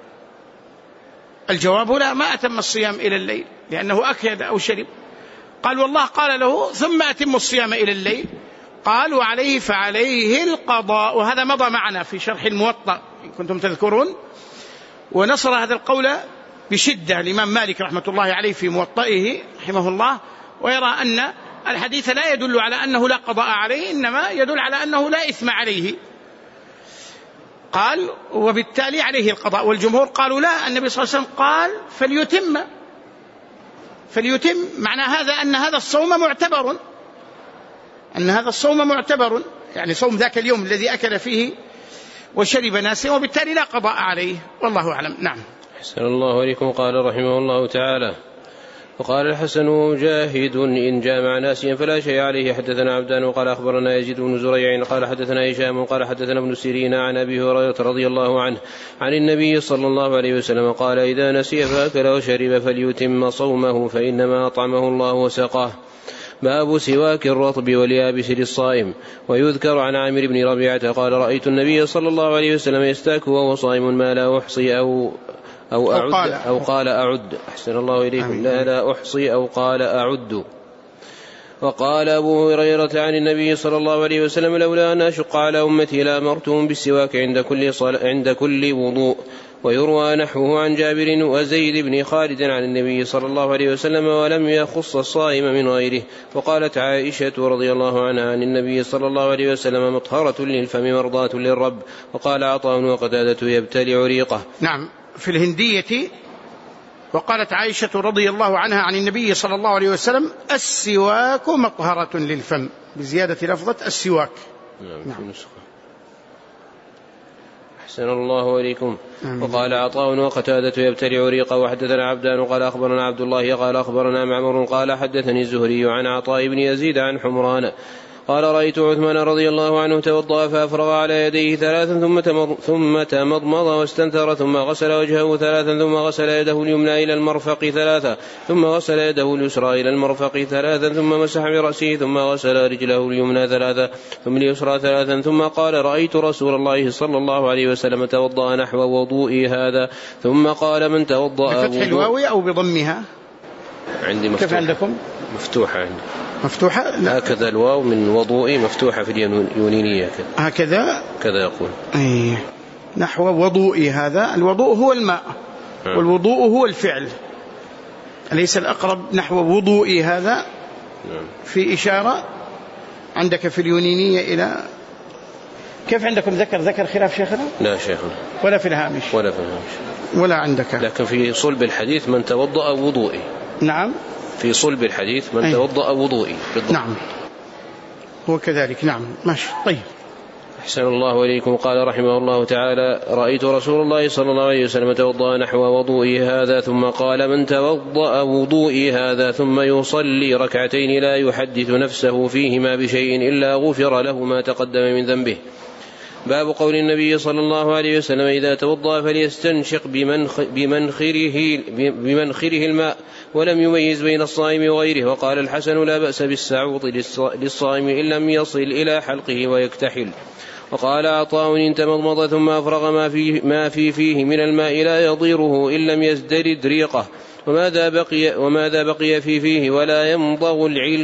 الجواب لا، ما أتم الصيام إلى الليل لأنه أكل أو شرب. قال والله قال له ثم أتم الصيام إلى الليل. قال وعليه فعليه القضاء. وهذا مضى معنا في شرح الموطأ إن كنتم تذكرون، ونصر هذا القول بشدة الإمام مالك رحمة الله عليه في موطئه رحمه الله، ويرى أن الحديث لا يدل على أنه لا قضاء عليه، إنما يدل على أنه لا إثم عليه. قال وبالتالي عليه القضاء. والجمهور قالوا لا، النبي صلى الله عليه وسلم قال فليتم، معنى هذا أن هذا الصوم معتبر، يعني صوم ذاك اليوم الذي أكل فيه وشرب ناسيا، وبالتالي لا قضاء عليه، والله أعلم. نعم. أحسن الله عليكم. قال رحمه الله تعالى وقال الحسن ومجاهد إن جامع ناسيا فلا شيء عليه. حدثنا عبدان وقال أخبرنا يزيد بن زريع قال حدثنا هشام قال حدثنا ابن سيرين عن أبي هريرة رضي الله عنه عن النبي صلى الله عليه وسلم قال إذا نسي فأكل وشرب فليتم صومه فإنما أطعمه الله وسقاه. باب سواك الرطب واليابس للصائم. ويذكر عن عامر بن ربيعة قال رأيت النبي صلى الله عليه وسلم يستاك وهو صائم ما لا أحصي أو قال أعد. أحسن الله إليكم. لا أحصي أو قال أعد. وقال أبو هريرة عن النبي صلى الله عليه وسلم لولا أن أشق على أمتي لأمرتهم بالسواك عند كل وضوء. ويروى نحوه عن جابر وزيد بن خالد عن النبي صلى الله عليه وسلم ولم يخص الصائم من غيره. وقالت عائشة رضي الله عنها عن النبي صلى الله عليه وسلم مطهرة للفم مرضاة للرب. وقال عطاء وقتادة يبتلع ريقه. نعم. في الهندية وقالت عائشة رضي الله عنها عن النبي صلى الله عليه وسلم: السواك مطهرة للفم، بزيادة لفظة السواك. نعم. أحسن الله إليكم. وقال عطاء وقتادة يبتلع ريقه. وحدثنا عبدان قال أخبرنا عبد الله قال أخبرنا معمر قال حدثني الزهري عن عطاء بن يزيد عن حمران قال: رأيت عثمان رضي الله عنه توضأ فأفرغ على يديه ثلاثا ثم تمضمض واستنثر ثم غسل وجهه ثلاثا ثم غسل يده اليمنى إلى المرفق ثلاثا ثم غسل يده اليسرى إلى المرفق ثلاثا ثم مسح برأسه ثم غسل رجله اليمنى ثلاثا ثم اليسرى ثلاثا ثم قال: رأيت رسول الله صلى الله عليه وسلم توضأ نحو وضوئي هذا. ثم قال: من توضأ بفتح الواو أو بضمها؟ عندي مفتوحة. كيف عندكم؟ مفتوحة عندي. مفتوحة؟ لا. هكذا الواو من وضوئي مفتوحة في اليونانية هكذا كذا يقول. نحو وضوئي هذا. الوضوء هو الماء والوضوء هو الفعل، أليس الأقرب نحو وضوئي هذا؟ في إشارة عندك في اليونانية إلى كيف عندكم ذكر خلاف شيخنا؟ لا شيخنا. ولا في الهامش ولا عندك، لكن في صلب الحديث من توضأ وضوئي. نعم، في صلب الحديث من توضأ وضوئي بالضبط. نعم هو كذلك. نعم ماشي. طيب. أحسن الله إليكم. قال رحمه الله تعالى: رأيت رسول الله صلى الله عليه وسلم توضأ نحو وضوئي هذا. ثم قال: من توضأ وضوئي هذا ثم يصلي ركعتين لا يحدث نفسه فيهما بشيء إلا غفر له ما تقدم من ذنبه. باب قول النبي صلى الله عليه وسلم: إذا توضأ فليستنشق بمنخره الماء، ولم يميز بين الصائم وغيره. وقال الحسن: لا بأس بالسعوط للصائم إن لم يصل إلى حلقه ويكتحل. وقال عطاء: إن تمضمض ثم أفرغ ما في فيه من الماء لا يضيره إن لم يزدرد ريقه، وماذا بقي في فيه ولا يمضغ العلك،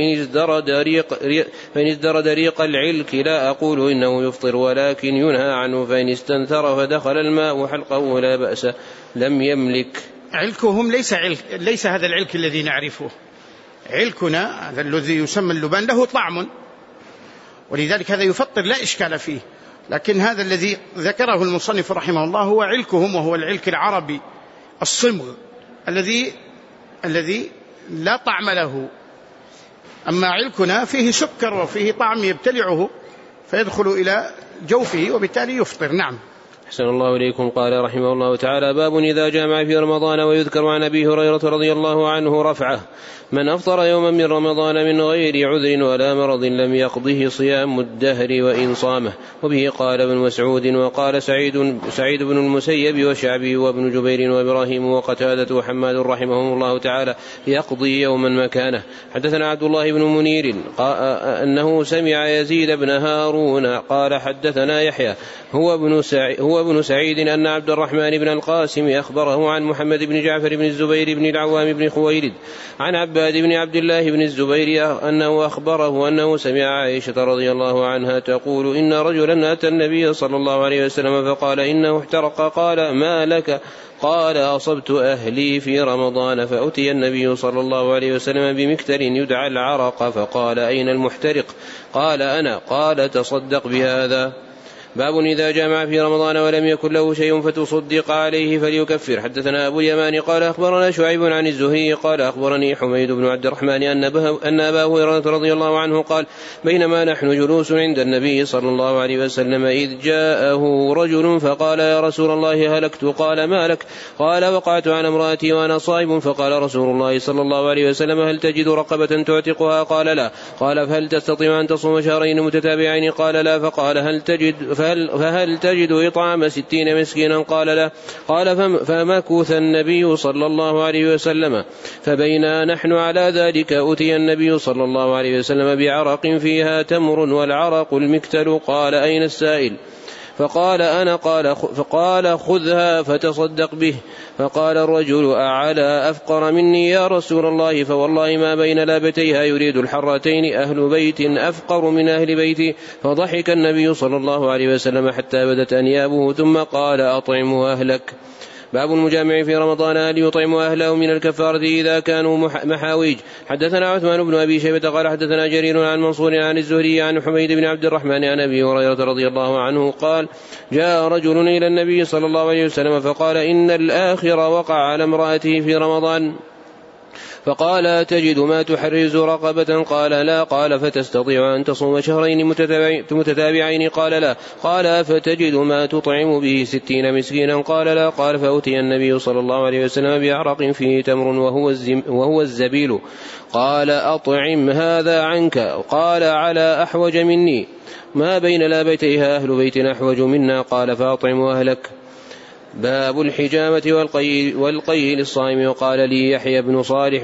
فإن ازدرد ريق العلك لا أقول إنه يفطر، ولكن ينهى عنه. فإن استنثر فدخل الماء حلقه لا بأس لم يملك. علكهم ليس هذا العلك الذي نعرفه. علكنا هذا الذي يسمى اللبان له طعم، ولذلك هذا يفطر لا إشكال فيه. لكن هذا الذي ذكره المصنف رحمه الله هو علكهم، وهو العلك العربي الصمغ الذي لا طعم له. أما علكنا فيه سكر وفيه طعم يبتلعه فيدخل إلى جوفه وبالتالي يفطر. نعم. أحسن الله إليكم. قال رحمه الله تعالى: باب إذا جامع في رمضان. ويذكر عن أبي هريرة رضي الله عنه رفعه: من أفطر يوما من رمضان من غير عذر ولا مرض لم يقضه صيام الدهر وإن صامه. وبه قال ابن مسعود وقال سعيد بن المسيب وشعبي وابن جبير وإبراهيم وقتادة وحماد رحمهم الله تعالى: يقضي يوما مكانه. حدثنا عبد الله بن منير أنه سمع يزيد بن هارون قال: حدثنا يحيى هو ابن سعيد أن عبد الرحمن بن القاسم أخبره عن محمد بن جعفر بن الزبير بن العوام بن خويلد عن عباد بن عبد الله بن الزبير أنه أخبره أنه سمع عائشة رضي الله عنها تقول: إن رجلا أتى النبي صلى الله عليه وسلم فقال: إنه احترق. قال: ما لك؟ قال: أصبت أهلي في رمضان. فأتي النبي صلى الله عليه وسلم بمكتر يدعى العرق، فقال: أين المحترق؟ قال: أنا. قال: تصدق بهذا. باب إذا جامع في رمضان ولم يكن له شيء فتصدق عليه فليكفر. حدثنا أبو اليمان قال: أخبرنا شعيب عن الزهري قال: أخبرني حميد بن عبد الرحمن أن أبا هريرة رضي الله عنه قال: بينما نحن جلوس عند النبي صلى الله عليه وسلم إذ جاءه رجل فقال: يا رسول الله هلكت. قال: ما لك؟ قال: وقعت على امرأتي وأنا صائم. فقال رسول الله صلى الله عليه وسلم: هل تجد رقبة تعتقها؟ قال: لا. قال: فهل تستطيع أن تصوم شهرين متتابعين؟ قال: لا. فقال: فهل تجد إطعام 60 مسكينا؟ قال: لا. قال: فمكث النبي صلى الله عليه وسلم. فبينا نحن على ذلك أتي النبي صلى الله عليه وسلم بعرق فيها تمر والعرق المكتل. قال: أين السائل؟ فقال: أنا. فقال: خذها فتصدق به. فقال الرجل: أعلى أفقر مني يا رسول الله؟ فوالله ما بين لابتيها يريد الحرتين أهل بيت أفقر من أهل بيتي. فضحك النبي صلى الله عليه وسلم حتى بدت أنيابه ثم قال: أطعموا أهلك. باب المجامع في رمضان هل يطعم أهله من الكفارة إذا كانوا محاويج. حدثنا عثمان بن أبي شيبة قال حدثنا جرير عن منصور عن الزهري عن حميد بن عبد الرحمن عن أبي هريرة رضي الله عنه قال جاء رجل إلى النبي صلى الله عليه وسلم فقال إن الآخر وقع على امرأته في رمضان فقال تجد ما تحرز رقبة؟ قال لا. قال فتستطيع أن تصوم شهرين متتابعين؟ قال لا. قال فتجد ما تطعم به 60 مسكينا؟ قال لا. قال فأتي النبي صلى الله عليه وسلم بعرق فيه تمر وهو الزبيل. قال أطعم هذا عنك. قال على أحوج مني، ما بين لابتيها أهل بيت أحوج منا. قال فأطعم أهلك. باب الحجامة والقي للصائم. وقال لي يحيى بن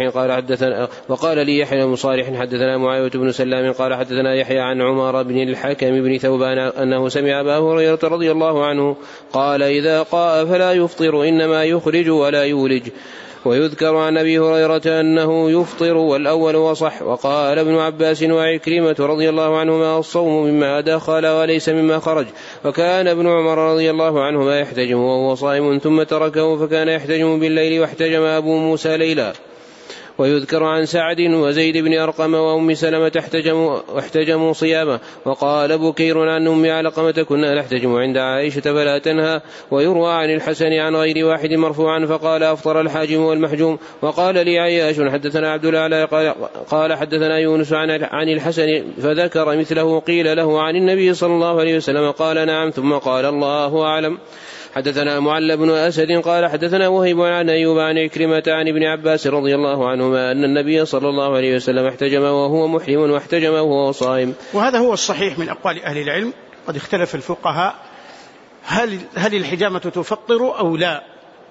صالح حدثنا معاوية بن سلام قال حدثنا يحيى عن عمر بن الحكم بن ثوبان أنه سمع أبا هريرة رضي الله عنه قال إذا قاء فلا يفطر إنما يخرج ولا يولج. ويذكر عن أبي هريرة أنه يفطر والأول وصح. وقال ابن عباس وعكرمة رضي الله عنهما الصوم مما دخل وليس مما خرج. وكان ابن عمر رضي الله عنهما يحتجم وهو صائم ثم تركه فكان يحتجم بالليل واحتجم أبو موسى ليلا. ويذكر عن سعد وزيد بن أرقم وأم سلمة احتجموا صيامه. وقال بكير عن أم علقمة كنا نحتجم عند عائشة فلا تنهى. ويروى عن الحسن عن غير واحد مرفوعا فقال أفطر الحاجم والمحجوم. وقال لي عياش حدثنا عبد الأعلى قال حدثنا يونس عن الحسن فذكر مثله. قيل له عن النبي صلى الله عليه وسلم قال نعم ثم قال الله أعلم. حدثنا معل بن أسد قال حدثنا وهيب عن أيوب عن عكرمة عن ابن عباس رضي الله عنهما أن النبي صلى الله عليه وسلم احتجم وهو محرم واحتجم وهو صائم. وهذا هو الصحيح من أقوال أهل العلم. قد اختلف الفقهاء هل الحجامة تفطر أو لا،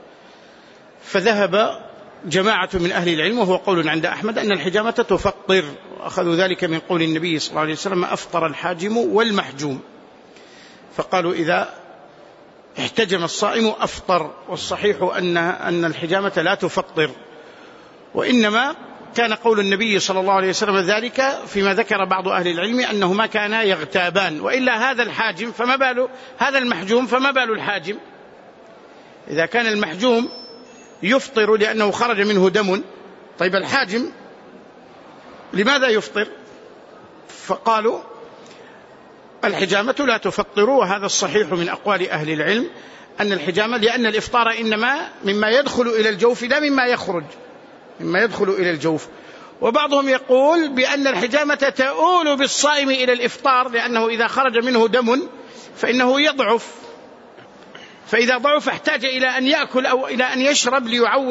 فذهب جماعة من أهل العلم وهو قول عند أحمد أن الحجامة تفطر، أخذوا ذلك من قول النبي صلى الله عليه وسلم أفطر الحاجم والمحجوم، فقالوا إذا احتجم الصائم أفطر. والصحيح أن الحجامة لا تفطر، وإنما كان قول النبي صلى الله عليه وسلم ذلك فيما ذكر بعض أهل العلم أنهما كانا يغتابان، وإلا هذا الحاجم فما بال هذا المحجوم، فما بال الحاجم؟ إذا كان المحجوم يفطر لأنه خرج منه دم، طيب الحاجم لماذا يفطر؟ فقالوا الحجامة لا تفطر. وهذا الصحيح من أقوال أهل العلم أن الحجامة، لأن الإفطار إنما مما يدخل إلى الجوف لا مما يخرج، مما يدخل إلى الجوف. وبعضهم يقول بأن الحجامة تؤول بالصائم إلى الإفطار، لأنه إذا خرج منه دم فإنه يضعف، فإذا ضعف احتاج إلى أن يأكل أو إلى أن يشرب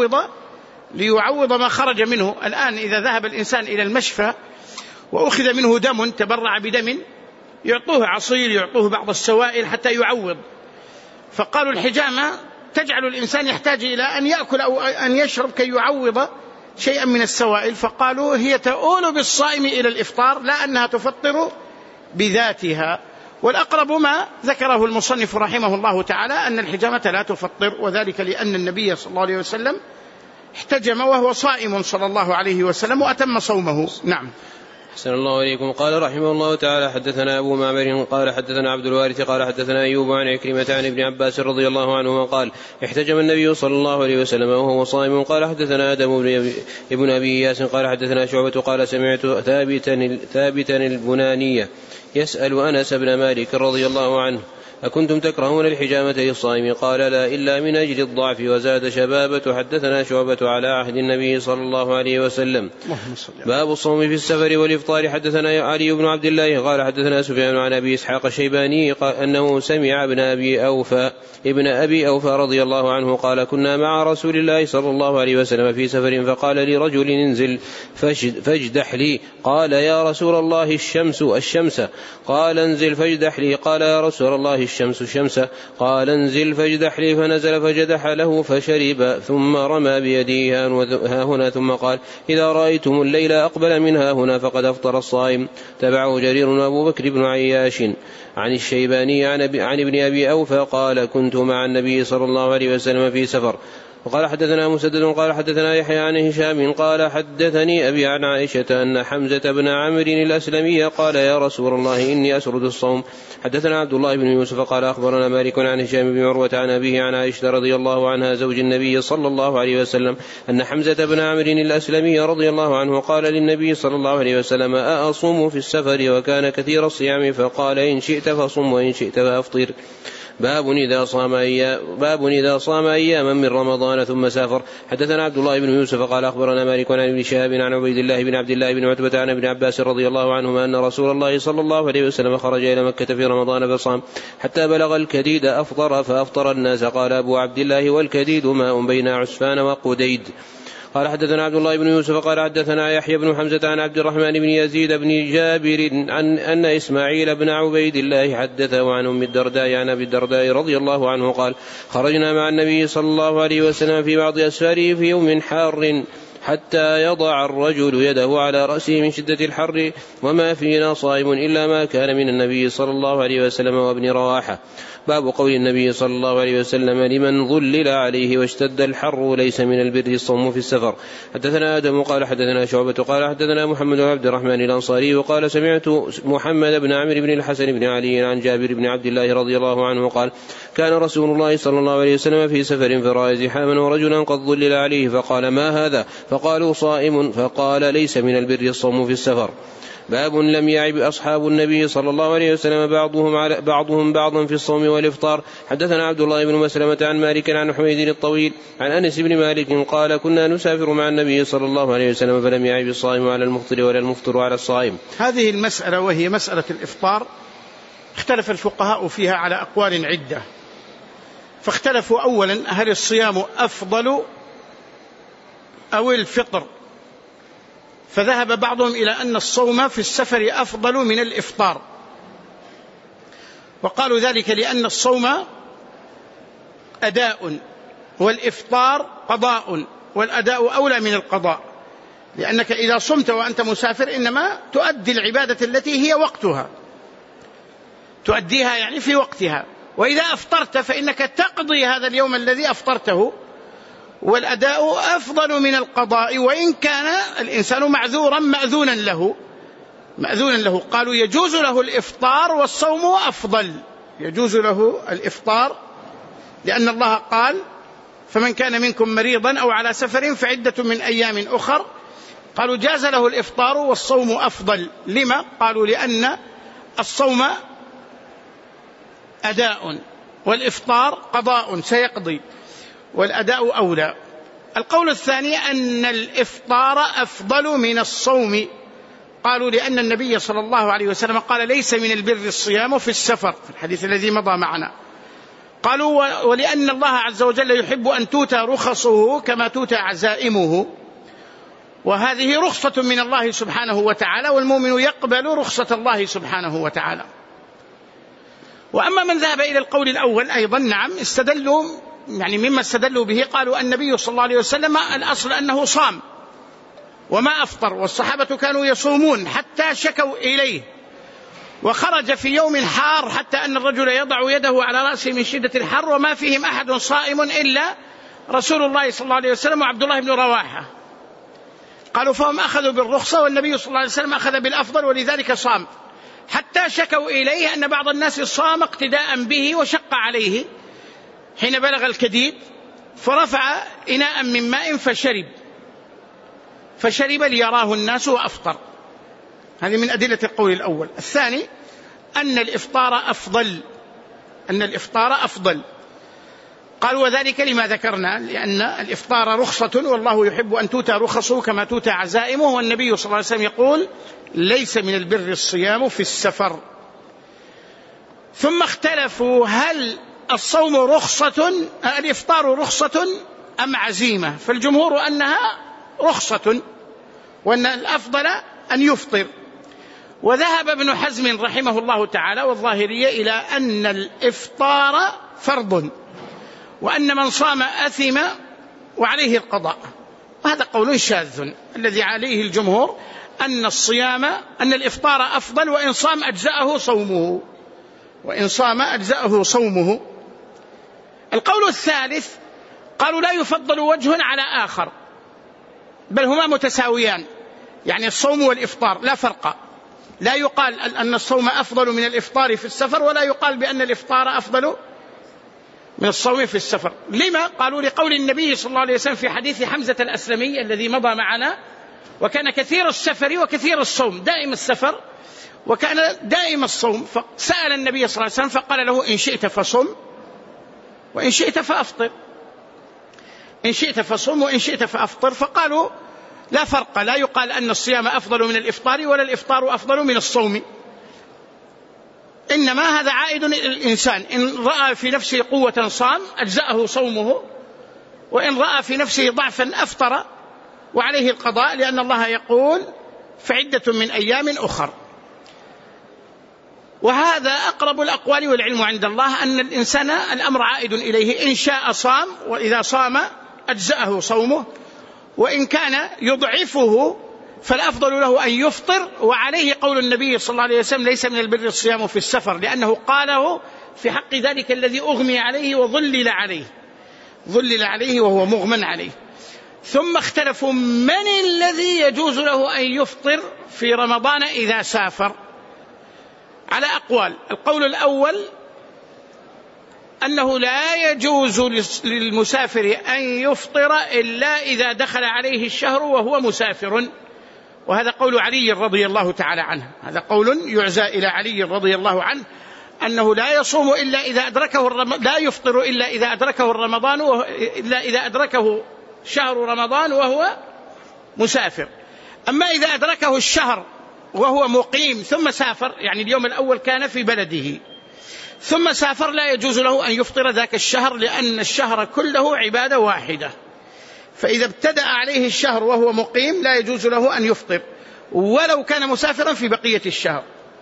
ليعوض ما خرج منه. الآن إذا ذهب الإنسان إلى المشفى وأخذ منه دم، تبرع بدم، يعطوه عصير، يعطوه بعض السوائل حتى يعوض. فقالوا الحجامة تجعل الإنسان يحتاج إلى أن يأكل أو أن يشرب كي يعوض شيئا من السوائل، فقالوا هي تؤول بالصائم إلى الإفطار لا أنها تفطر بذاتها. والأقرب ما ذكره المصنف رحمه الله تعالى أن الحجامة لا تفطر، وذلك لأن النبي صلى الله عليه وسلم احتجم وهو صائم صلى الله عليه وسلم وأتم صومه. نعم. أحسن الله إليكم. قال رحمه الله تعالى حدثنا أبو معمر قال حدثنا عبد الوارث قال حدثنا أيوب عن عكرمة عن ابن عباس رضي الله عنهما قال احتجم النبي صلى الله عليه وسلم وهو صائم. قال حدثنا آدم بن أبي إياس قال حدثنا شعبة قال سمعت ثابتا البنانية يسأل أنس بن مالك رضي الله عنه أكنتم تكرهون الحجامة للصائم؟ قال لا إلا من أجل الضعف. وزاد شبابة حدثنا شعبة على عهد النبي صلى الله عليه وسلم. باب الصوم في السفر والإفطار. حدثنا علي بن عبد الله قال حدثنا سفيان عن أبي إسحاق الشيباني أنه سمع ابن أبي أوفى رضي الله عنه قال كنا مع رسول الله صلى الله عليه وسلم في سفر فقال لرجل انزل فاجدح لي. قال يا رسول الله الشمس. قال انزل فاجدح لي. قال يا رسول الله الشمس. قال انزل فاجدح لي. فنزل فجدح له فشرب ثم رمى بيده ها هنا ثم قال إذا رأيتم الليل أقبل من ها هنا فقد أفطر الصائم. تبعه جرير وأبو بكر بن عياش عن الشيباني عن ابن أبي أوفى قال كنت مع النبي صلى الله عليه وسلم في سفر وقال حدثنا مسدد قال حدثنا يحيى عن هشام قال حدثني أبي عن عائشة أن حمزة بن عمرو الأسلمي قال يا رسول الله إني أسرد الصوم. حدثنا عبد الله بن يوسف قال أخبرنا مالك عن هشام بن عروة عن أبيه عن عائشة رضي الله عنها زوج النبي صلى الله عليه وسلم أن حمزة بن عمرو الأسلمي رضي الله عنه قال للنبي صلى الله عليه وسلم أأصوم في السفر وكان كثير الصيام فقال إن شئت فصم وإن شئت فأفطر. باب إذا صام أياما من رمضان ثم سافر. حدثنا عبد الله بن يوسف قال أخبرنا مالك عن ابن شهاب عن عبيد الله بن عبد الله بن عتبة عن ابن عباس رضي الله عنهما أن رسول الله صلى الله عليه وسلم خرج إلى مكة في رمضان فصام حتى بلغ الكديد أفطر فأفطر الناس. قال أبو عبد الله والكديد ماء بين عسفان وقديد. قال حدثنا عبد الله بن يوسف قال حدثنا يحيى بن حمزة عن عبد الرحمن بن يزيد بن جابر عن أن إسماعيل بن عبيد الله حدثه عن أم الدرداء عن أبي الدرداء رضي الله عنه قال خرجنا مع النبي صلى الله عليه وسلم في بعض أسفاره في يوم حار حتى يضع الرجل يده على رأسه من شدة الحر وما فينا صائم إلا ما كان من النبي صلى الله عليه وسلم وابن رواحة. باب قول النبي صلى الله عليه وسلم لمن ظلل عليه واشتد الحر ليس من البر الصوم في السفر. حدثنا آدم قال حدثنا شعبة قال حدثنا محمد بن عبد الرحمن الأنصاري وقال سمعت محمد بن عمرو بن الحسن بن علي عن جابر بن عبد الله رضي الله عنه قال كان رسول الله صلى الله عليه وسلم في سفر فرأى زحاما ورجلا قد ظلل عليه فقال ما هذا فقالوا صائم فقال ليس من البر الصوم في السفر. باب لم يعب أصحاب النبي صلى الله عليه وسلم بعضهم بعضا في الصوم والإفطار. حدثنا عبد الله بن مسلمة عن مالك عن حميد الطويل عن أنس بن مالك قال كنا نسافر مع النبي صلى الله عليه وسلم فلم يعب الصائم على المفطر ولا المفطر على الصائم. هذه المسألة وهي مسألة الإفطار اختلف الفقهاء فيها على أقوال عدة، فاختلفوا أولا هل الصيام أفضل أو الفطر، فذهب بعضهم إلى أن الصوم في السفر أفضل من الإفطار، وقالوا ذلك لأن الصوم أداء والإفطار قضاء، والأداء أولى من القضاء، لأنك إذا صمت وأنت مسافر إنما تؤدي العبادة التي هي وقتها، تؤديها يعني في وقتها، وإذا أفطرت فإنك تقضي هذا اليوم الذي أفطرته، والأداء أفضل من القضاء وإن كان الإنسان معذورا مأذونا له. قالوا يجوز له الإفطار والصوم أفضل، يجوز له الإفطار لأن الله قال فمن كان منكم مريضا أو على سفر فعدة من أيام أخر. قالوا جاز له الإفطار والصوم أفضل. لما؟ قالوا لأن الصوم أداء والإفطار قضاء سيقضي، والأداء أولى. القول الثاني أن الإفطار أفضل من الصوم، قالوا لأن النبي صلى الله عليه وسلم قال ليس من البر الصيام في السفر في الحديث الذي مضى معنا. قالوا ولأن الله عز وجل يحب أن توتى رخصه كما توتى عزائمه، وهذه رخصة من الله سبحانه وتعالى، والمؤمن يقبل رخصة الله سبحانه وتعالى. وأما من ذهب إلى القول الأول أيضا نعم استدلوا، يعني مما استدلوا به قالوا النبي صلى الله عليه وسلم الأصل أنه صام وما أفطر، والصحابة كانوا يصومون حتى شكوا إليه، وخرج في يوم حار حتى أن الرجل يضع يده على رأسه من شدة الحر وما فيهم أحد صائم إلا رسول الله صلى الله عليه وسلم وعبد الله بن رواحة. قالوا فهم أخذوا بالرخصة والنبي صلى الله عليه وسلم أخذ بالأفضل ولذلك صام، حتى شكوا إليه أن بعض الناس صام اقتداء به وشق عليه حين بلغ الكديد فرفع إناء من ماء فشرب ليراه الناس وأفطر. هذه من أدلة القول الأول. الثاني أن الإفطار أفضل، قالوا وذلك لما ذكرنا، لأن الإفطار رخصة والله يحب أن توتى رخصه كما توتى عزائمه، والنبي صلى الله عليه وسلم يقول ليس من البر الصيام في السفر. ثم اختلفوا هل الصوم الإفطار رخصة أم عزيمة، فالجمهور أنها رخصة وأن الأفضل أن يفطر. وذهب ابن حزم رحمه الله تعالى والظاهرية إلى أن الإفطار فرض، وأن من صام أثم وعليه القضاء، وهذا قول شاذ. الذي عليه الجمهور أن الإفطار أفضل وإن صام أجزأه صومه. القول الثالث قالوا لا يفضل وجه على آخر، بل هما متساويان، يعني الصوم والإفطار لا فرق، لا يقال أن الصوم أفضل من الإفطار في السفر، ولا يقال بأن الإفطار أفضل من الصوم في السفر. لما؟ قالوا لقول النبي صلى الله عليه وسلم في حديث حمزة الأسلمي الذي مضى معنا: وكان كثير السفر وكثير الصوم، دائم السفر وكان دائم الصوم. فسأل النبي صلى الله عليه وسلم فقال له: إن شئت فصم وإن شئت فأفطر، إن شئت فصم وإن شئت فأفطر. فقالوا لا فرق، لا يقال أن الصيام أفضل من الإفطار ولا الإفطار أفضل من الصوم، إنما هذا عائد إلى الإنسان، إن رأى في نفسه قوة صام أجزأه صومه، وإن رأى في نفسه ضعفا أفطر وعليه القضاء، لأن الله يقول: فعدة من أيام أخر. وهذا أقرب الأقوال، والعلم عند الله أن الإنسان الأمر عائد إليه، إن شاء صام، وإذا صام أجزأه صومه، وإن كان يضعفه فالأفضل له أن يفطر. وعليه قول النبي صلى الله عليه وسلم: ليس من البر الصيام في السفر، لأنه قاله في حق ذلك الذي أغمي عليه وظلل عليه، ظلل عليه وهو مغمى عليه. ثم اختلفوا من الذي يجوز له أن يفطر في رمضان إذا سافر، على أقوال. القول الأول أنه لا يجوز للمسافر أن يفطر إلا إذا دخل عليه الشهر وهو مسافر، وهذا قول علي رضي الله تعالى عنه، هذا قول يعزى إلى علي رضي الله عنه، أنه لا يصوم إلا إذا أدركه لا يفطر إلا إذا أدركه الرمضان، إلا إذا أدركه شهر رمضان وهو مسافر. أما إذا أدركه الشهر وهو مقيم ثم سافر، يعني اليوم الأول كان في بلده ثم سافر، لا يجوز له أن يفطر ذاك الشهر، لأن الشهر كله عبادة واحدة. فإذا ابتدأ عليه الشهر وهو مقيم لا يجوز له أن يفطر ولو كان مسافرا في بقية الشهر.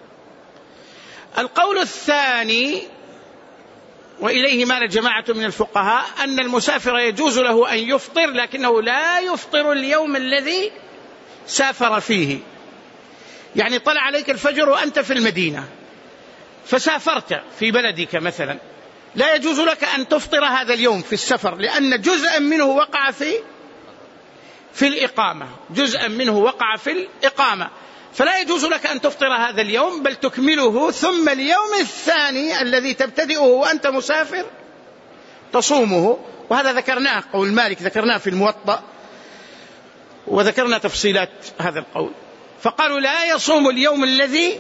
القول الثاني، وإليه مال جماعة من الفقهاء، أن المسافر يجوز له أن يفطر، لكنه لا يفطر اليوم الذي سافر فيه. يعني طلع عليك الفجر وأنت في المدينة، فسافرت في بلدك مثلا، لا يجوز لك أن تفطر هذا اليوم في السفر، لأن جزءا منه وقع في الإقامة، جزءا منه وقع في الإقامة، فلا يجوز لك أن تفطر هذا اليوم، بل تكمله، ثم اليوم الثاني الذي تبتدئه وأنت مسافر تصومه. وهذا ذكرناه، قول مالك ذكرناه في الموطأ، وذكرنا تفصيلات هذا القول. فقالوا لا يصوم اليوم الذي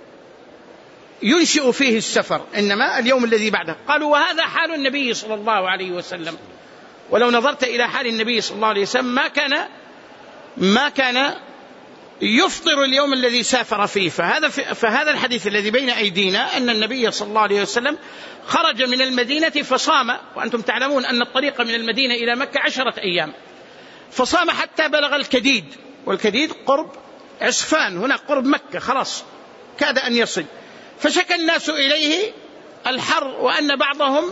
ينشئ فيه السفر، إنما اليوم الذي بعده. قالوا وهذا حال النبي صلى الله عليه وسلم، ولو نظرت إلى حال النبي صلى الله عليه وسلم ما كان يفطر اليوم الذي سافر فيه. فهذا الحديث الذي بين أيدينا أن النبي صلى الله عليه وسلم خرج من المدينة فصام، وأنتم تعلمون أن الطريق من المدينة إلى مكة 10 أيام، فصام حتى بلغ الكديد، والكديد قرب عسفان، هنا قرب مكة، خلاص كاد أن يصل. فشكى الناس إليه الحر، وأن بعضهم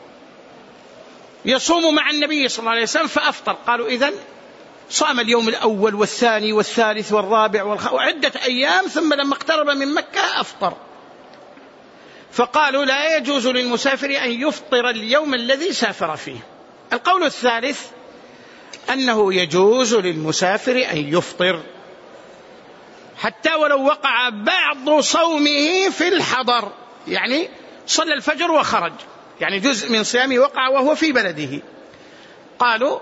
يصوم مع النبي صلى الله عليه وسلم فأفطر. قالوا إذن صام اليوم الأول والثاني والثالث والرابع وعدة أيام، ثم لما اقترب من مكة أفطر. فقالوا لا يجوز للمسافر أن يفطر اليوم الذي سافر فيه. القول الثالث أنه يجوز للمسافر أن يفطر حتى ولو وقع بعض صومه في الحضر، يعني صلى الفجر وخرج، يعني جزء من صيامه وقع وهو في بلده. قالوا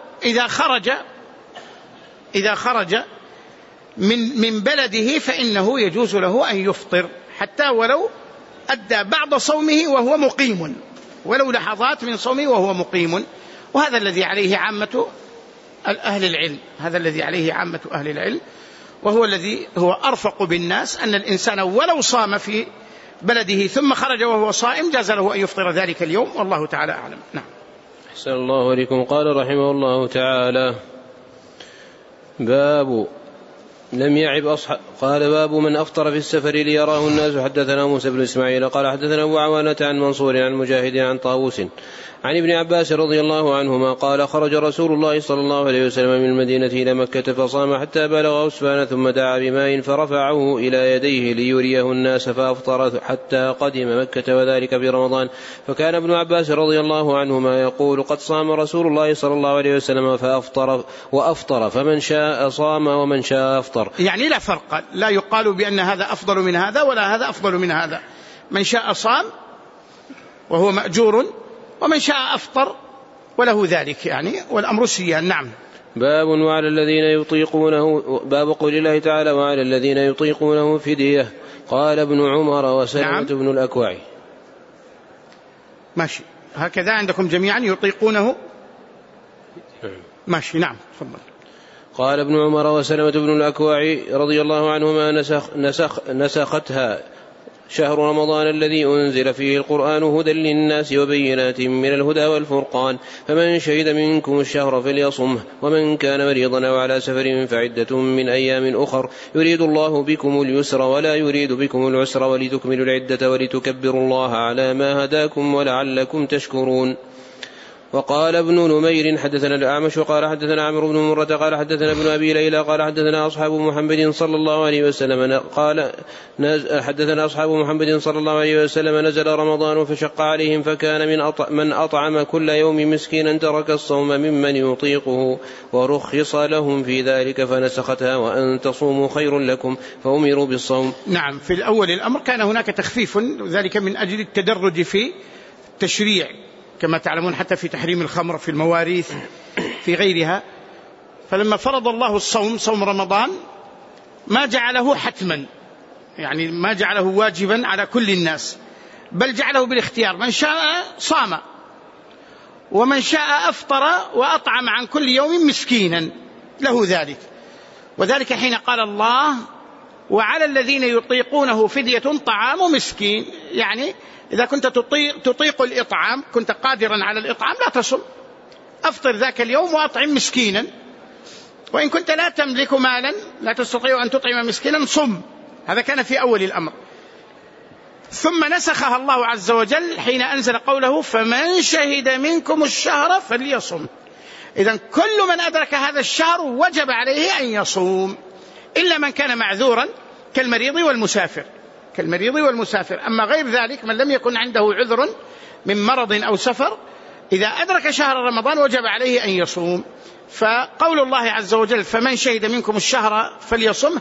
إذا خرج من بلده فإنه يجوز له أن يفطر حتى ولو أدى بعض صومه وهو مقيم، ولو لحظات من صومه وهو مقيم. وهذا الذي عليه عامة أهل العلم، هذا الذي عليه عامة أهل العلم، وهو الذي هو أرفق بالناس، أن الإنسان ولو صام في بلده ثم خرج وهو صائم جاز له أن يفطر ذلك اليوم، والله تعالى أعلم. نعم. أحسن الله عليكم. قال رحمه الله تعالى: باب لم يعب أصحاب. قال باب من أفطر في السفر ليراه الناس. حدثنا موسى بن إسماعيل قال حدثنا أبو عوانة عن منصور عن مجاهد عن طاووس عن ابن عباس رضي الله عنهما قال خرج رسول الله صلى الله عليه وسلم من المدينة إلى مكة فصام حتى بلغ أسفان ثم دعا بماء فرفعه إلى يديه ليريه الناس فأفطر حتى قدم مكة وذلك في رمضان. فكان ابن عباس رضي الله عنهما يقول قد صام رسول الله صلى الله عليه وسلم وأفطر فمن شاء صام ومن شاء أفطر. يعني لا فرق، لا يقال بأن هذا أفضل من هذا ولا هذا أفضل من هذا، من شاء صام وهو مأجور ومن شاء أفطر وله ذلك، يعني والأمر سيان. نعم. باب وعلى الذين يطيقونه. باب قول الله تعالى وعلى الذين يطيقونه فدية. قال ابن عمر وسلمة بن الأكوع. ماشي هكذا عندكم جميعا يطيقونه. ماشي نعم تفضل. قال ابن عمر وسلمة بن الأكوع رضي الله عنهما نسختها شهر رمضان الذي أنزل فيه القرآن هدى للناس وبينات من الهدى والفرقان فمن شهد منكم الشهر فليصمه ومن كان مريضا أو على سفر فعدة من أيام أخر يريد الله بكم اليسر ولا يريد بكم العسر ولتكملوا العدة ولتكبروا الله على ما هداكم ولعلكم تشكرون. وقال ابن نمير حدثنا الأعمش قال حدثنا عمرو بن مرة قال حدثنا ابن أبي ليلى قال حدثنا أصحاب محمد صلى الله عليه وسلم قال حدثنا أصحاب محمد صلى الله عليه وسلم نزل رمضان فشق عليهم فكان من أطعم كل يوم مسكينا ترك الصوم ممن يطيقه ورخص لهم في ذلك فنسختها وأن تصوموا خير لكم فأمروا بالصوم. نعم. في الأول الأمر كان هناك تخفيف ذلك من أجل التدرج في التشريع كما تعلمون حتى في تحريم الخمر في المواريث في غيرها. فلما فرض الله الصوم صوم رمضان ما جعله حتما، يعني ما جعله واجبا على كل الناس، بل جعله بالاختيار، من شاء صام ومن شاء أفطر وأطعم عن كل يوم مسكينا له ذلك. وذلك حين قال الله وعلى الذين يطيقونه فدية طعام مسكين، يعني إذا كنت تطيق الإطعام كنت قادرا على الإطعام لا تصم، أفطر ذاك اليوم وأطعم مسكينا، وإن كنت لا تملك مالا لا تستطيع أن تطعم مسكينا صم. هذا كان في أول الأمر. ثم نسخها الله عز وجل حين أنزل قوله فمن شهد منكم الشهر فليصم. إذن كل من أدرك هذا الشهر وجب عليه أن يصوم إلا من كان معذورا كالمريض والمسافر. أما غير ذلك من لم يكن عنده عذر من مرض أو سفر إذا أدرك شهر رمضان وجب عليه أن يصوم. فقول الله عز وجل فمن شهد منكم الشهر فليصم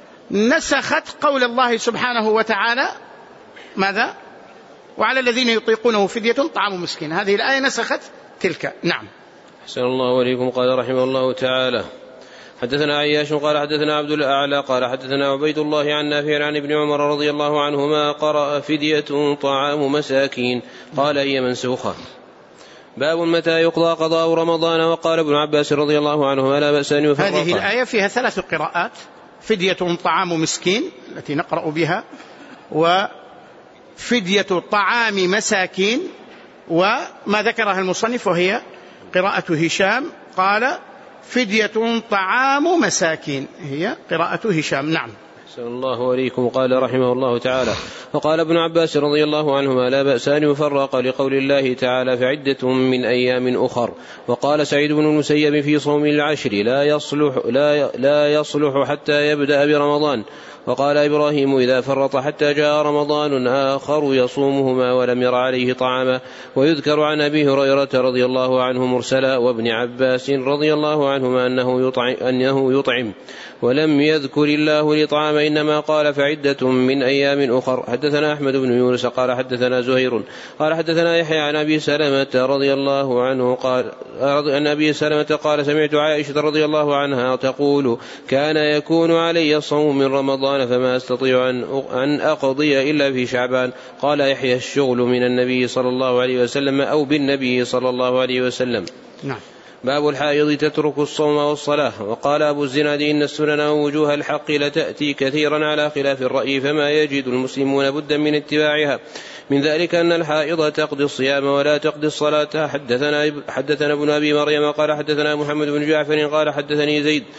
نسخت قول الله سبحانه وتعالى ماذا؟ وعلى الذين يطيقونه فدية طعام مسكين. هذه الآية نسخت تلك. نعم. أحسن الله إليكم. قال رحمه الله تعالى حدثنا عياش قال حدثنا عبد الأعلى قال حدثنا عبيد الله عن نافع عن ابن عمر رضي الله عنهما قرأ فدية طعام مساكين. قال هي منسوخة. باب متى يقضى قضاء رمضان. وقال ابن عباس رضي الله عنهما لا بأس أن يفرق. هذه الآية فيها 3 قراءات: فدية طعام مسكين التي نقرأ بها، وفدية طعام مساكين، وما ذكرها المصنف وهي قراءة هشام قال فدية طعام مساكين، هي قراءة هشام. نعم. أحسن الله إليكم. قال رحمه الله تعالى وقال ابن عباس رضي الله عنهما لا بأس أن يفرق لقول الله تعالى فعدة من أيام أخر. وقال سعيد بن المسيب في صوم العشر لا يصلح حتى يبدأ برمضان. وقال إبراهيم إذا فرط حتى جاء رمضان آخر يصومهما ولم ير عليه طعاما. ويذكر عن أبي هريرة رضي الله عنه مرسلا وابن عباس رضي الله عنهما أنه يطعم ولم يذكر الله لطعام إنما قال فعدة من أيام أخر. حدثنا أحمد بن يونس قال حدثنا زهير قال حدثنا يحيى عن أبي سلمة رضي الله عنه قال أن أبي سلمة قال سمعت عائشة رضي الله عنها تقول كان يكون علي الصوم من رمضان فما أستطيع أن أقضي إلا في شعبان. قال يحيى الشغل من النبي صلى الله عليه وسلم أو بالنبي صلى الله عليه وسلم. نعم. باب الحائض تترك الصوم والصلاة. وقال أبو الزناد إن السنن ووجوه الحق لتأتي كثيرا على خلاف الرأي فما يجد المسلمون بدا من اتباعها. من ذلك أن الحائض تقضي الصيام ولا تقضي الصلاة. حدثنا ابن أبي مريم قال حدثنا محمد بن جعفر قال حدثني زيد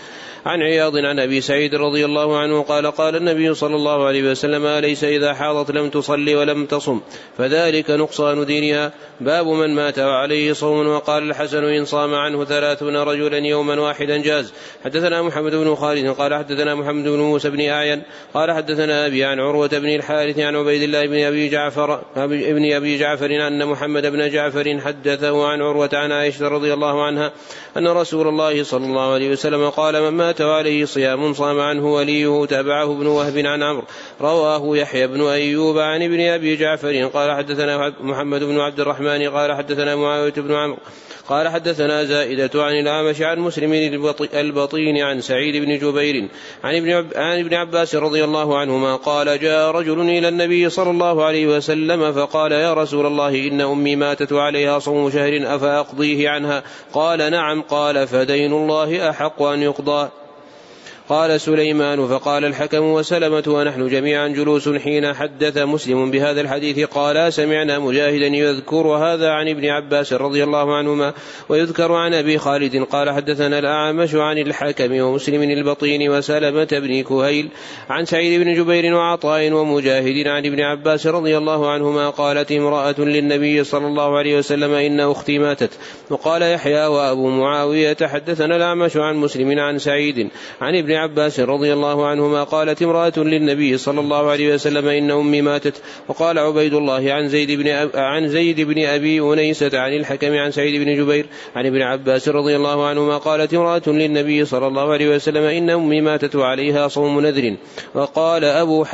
عن عياض عن أبي سعيد رضي الله عنه قال قال النبي صلى الله عليه وسلم أليس إذا حاضت لم تصلي ولم تصم فذلك نقصان دينها. باب من مات وعليه صوم. وقال الحسن إن صام عنه 30 رجلا يوما واحدا جاز. حدثنا محمد بن خالد قال حدثنا محمد بن موسى بن أعين قال حدثنا أبي عن عروة بن الحارث عن عبيد الله بن أبي جعفر أن محمد بن جعفر حدثه عن عروة عن عائشة رضي الله عنها أن رسول الله صلى الله عليه وسلم قال من مات وعليه صيام صام عنه وليه. تابعه ابن وهب عن عمرو. رواه يحيى بن أيوب عن ابن أبي جعفر قال حدثنا محمد بن عبد الرحمن قال حدثنا معاوية بن عمرو قال حدثنا زائدة عن الأعمش عن مسلم البطين عن سعيد بن جبير عن ابن عباس رضي الله عنهما قال جاء رجل إلى النبي صلى الله عليه وسلم فقال يا رسول الله إن أمي ماتت وعليها صوم شهر أفأقضيه عنها؟ قال نعم. قال فدين الله أحق أن يقضى. قال سليمان فقال الحكم وسلمة ونحن جميعا جلوس حين حدث مسلم بهذا الحديث قال سمعنا مجاهدا يذكر هذا عن ابن عباس رضي الله عنهما ويذكر عن أبي خالد قال حدثنا الأعمش عن الحكم ومسلم البطين وسلمة بن كهيل عن سعيد بن جبير وعطاء ومجاهد عن ابن عباس رضي الله عنهما قالت امرأة للنبي صلى الله عليه وسلم إن أختي ماتت. وقال يحيى وأبو معاوية حدثنا الأعمش عن مسلم عن سعيد عن ابن عباس رضي الله عنهما قالت امرأة للنبي صلى الله عليه وسلم إن أمي ماتت. وقال عبيد الله عن زيد بن أبي أنيسة عن الحكم عن سعيد بن جبير عن ابن عباس رضي الله عنهما قالت امرأة للنبي صلى الله عليه وسلم إن أمي ماتت وعليها صوم نذر. وقال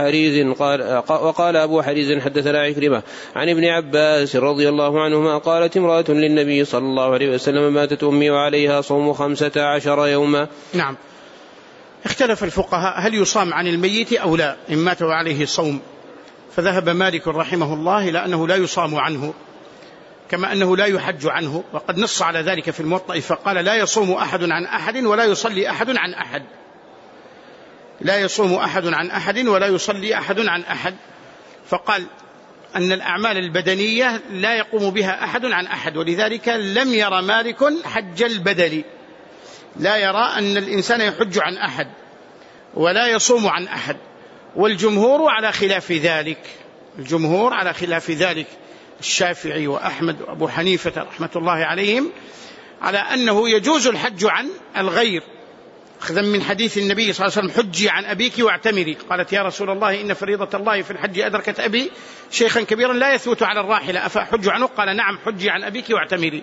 أبو حريز حدثنا عكرمة عن ابن عباس رضي الله عنهما قالت امرأة للنبي صلى الله عليه وسلم ماتت أمي وعليها صوم 15 يوما. نعم. اختلف الفقهاء هل يصام عن الميت أو لا إن مات وعليه صوم، فذهب مالك رحمه الله إلى أنه لا يصام عنه كما أنه لا يحج عنه، وقد نص على ذلك في الموطأ فقال لا يصوم أحد عن أحد ولا يصلي أحد عن أحد، لا يصوم أحد عن أحد ولا يصلي أحد عن أحد. فقال أن الأعمال البدنية لا يقوم بها أحد عن أحد، ولذلك لم يرى مالك حج البدل، لا يرى أن الإنسان يحج عن أحد ولا يصوم عن أحد. والجمهور على خلاف ذلك، الجمهور على خلاف ذلك، الشافعي وأحمد وأبو حنيفة رحمة الله عليهم على أنه يجوز الحج عن الغير، أخذا من حديث النبي صلى الله عليه وسلم حجي عن أبيك واعتمري. قالت يا رسول الله إن فريضة الله في الحج أدركت أبي شيخا كبيرا لا يثبت على الراحلة أفأحج عنه؟ قال نعم حجي عن أبيك واعتمري.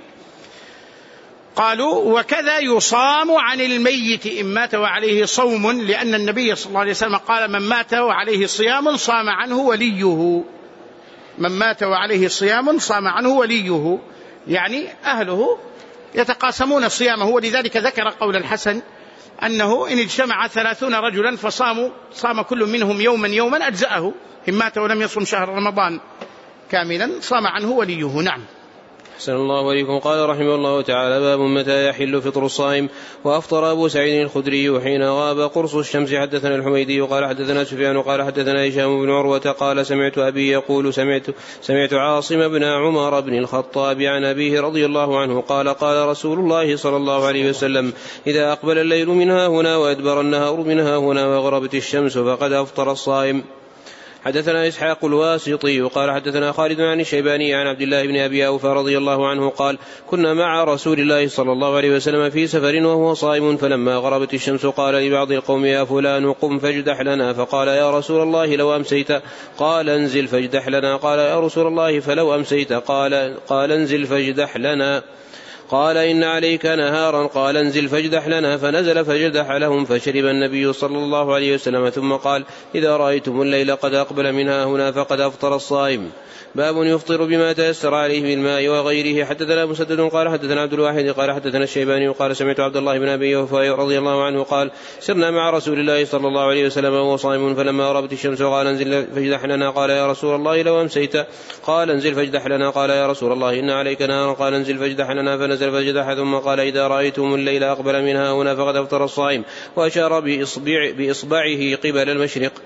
قالوا وكذا يصام عن الميت إن مات وعليه صوم، لأن النبي صلى الله عليه وسلم قال من مات وعليه صيام صام عنه وليه، من مات وعليه صيام صام عنه وليه، يعني أهله يتقاسمون صيامه. ولذلك ذكر قول الحسن أنه إن اجتمع 30 رجلا صام كل منهم يوما أجزأه، إن مات ولم يصم شهر رمضان كاملا صام عنه وليه. نعم. أحسن الله عليكم. قال رحمه الله تعالى باب متى يحل فطر الصائم. وأفطر أبو سعيد الخدري حين غاب قرص الشمس. حدثنا الحميدي قال حدثنا سفيان قال حدثنا هشام بن عروة قال سمعت أبي يقول سمعت عاصم بن عمر بن الخطاب عن أبيه رضي الله عنه قال قال رسول الله صلى الله عليه وسلم إذا أقبل الليل منها هنا وأدبر النهار منها هنا وغربت الشمس فقد أفطر الصائم. حدثنا إسحاق الواسطي قال حدثنا خالد عن الشيباني عن عبد الله بن أبي أوفى رضي الله عنه قال كنا مع رسول الله صلى الله عليه وسلم في سفر وهو صائم، فلما غربت الشمس قال لبعض القوم يا فلان قم فاجدح لنا، فقال يا رسول الله لو أمسيت، قال انزل فاجدح لنا، قال يا رسول الله فلو أمسيت، قال انزل فاجدح لنا، قال إن عليك نهارا، قال انزل فاجدح لنا، فنزل فجدح لهم فشرب النبي صلى الله عليه وسلم ثم قال إذا رأيتم الليل قد أقبل منها هنا فقد أفطر الصائم. باب يفطر بما تيسر عليه بالماء وغيره. حدثنا مسدد قال حدثنا عبد الواحد قال حدثنا الشيباني قال سمعت عبد الله بن أبي أوفى رضي الله عنه قال سرنا مع رسول الله صلى الله عليه وسلم وهو صائم، فلما غربت الشمس قال انزل فاجدح لنا، قال يا رسول الله لو أمسيت، قال انزل فاجدح لنا، قال يا رسول الله إن عليك نهارا، قال انزل فاجدح لنا، فنزل فاجدح، ثم قال إذا رأيتم الليل أقبل منها هنا فقد أفطر الصائم، وأشار بإصبعه قبل المشرق.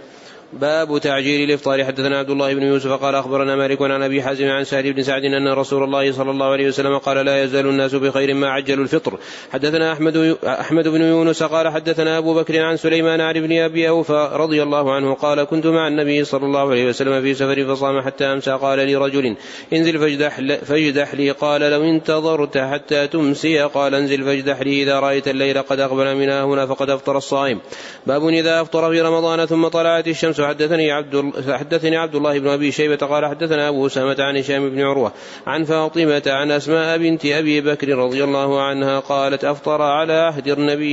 باب تعجيل الإفطار. حدثنا عبد الله بن يوسف قال أخبرنا مالك عن أبي حازم عن سهل بن سعد أن رسول الله صلى الله عليه وسلم قال لا يزال الناس بخير ما عجلوا الفطر. حدثنا أحمد بن يونس قال حدثنا أبو بكر عن سليمان عن ابن أبي أوفى رضي الله عنه قال كنت مع النبي صلى الله عليه وسلم في سفر فصام حتى أمسى قال لي رجل انزل فاجدح لي قال لو انتظرت حتى تمسي قال انزل فاجدح لي إذا رأيت الليل قد أقبل منها هنا فقد أفطر الصائم. باب إذا أفطر في رمضان ثم طلعت الشمس. حدثني عبد الله بن أبي شيبة قال حدثنا أبو أسامة عن هشام بن عروة عن فاطمة عن أسماء بنت أبي بكر رضي الله عنها قالت أفطر على عهد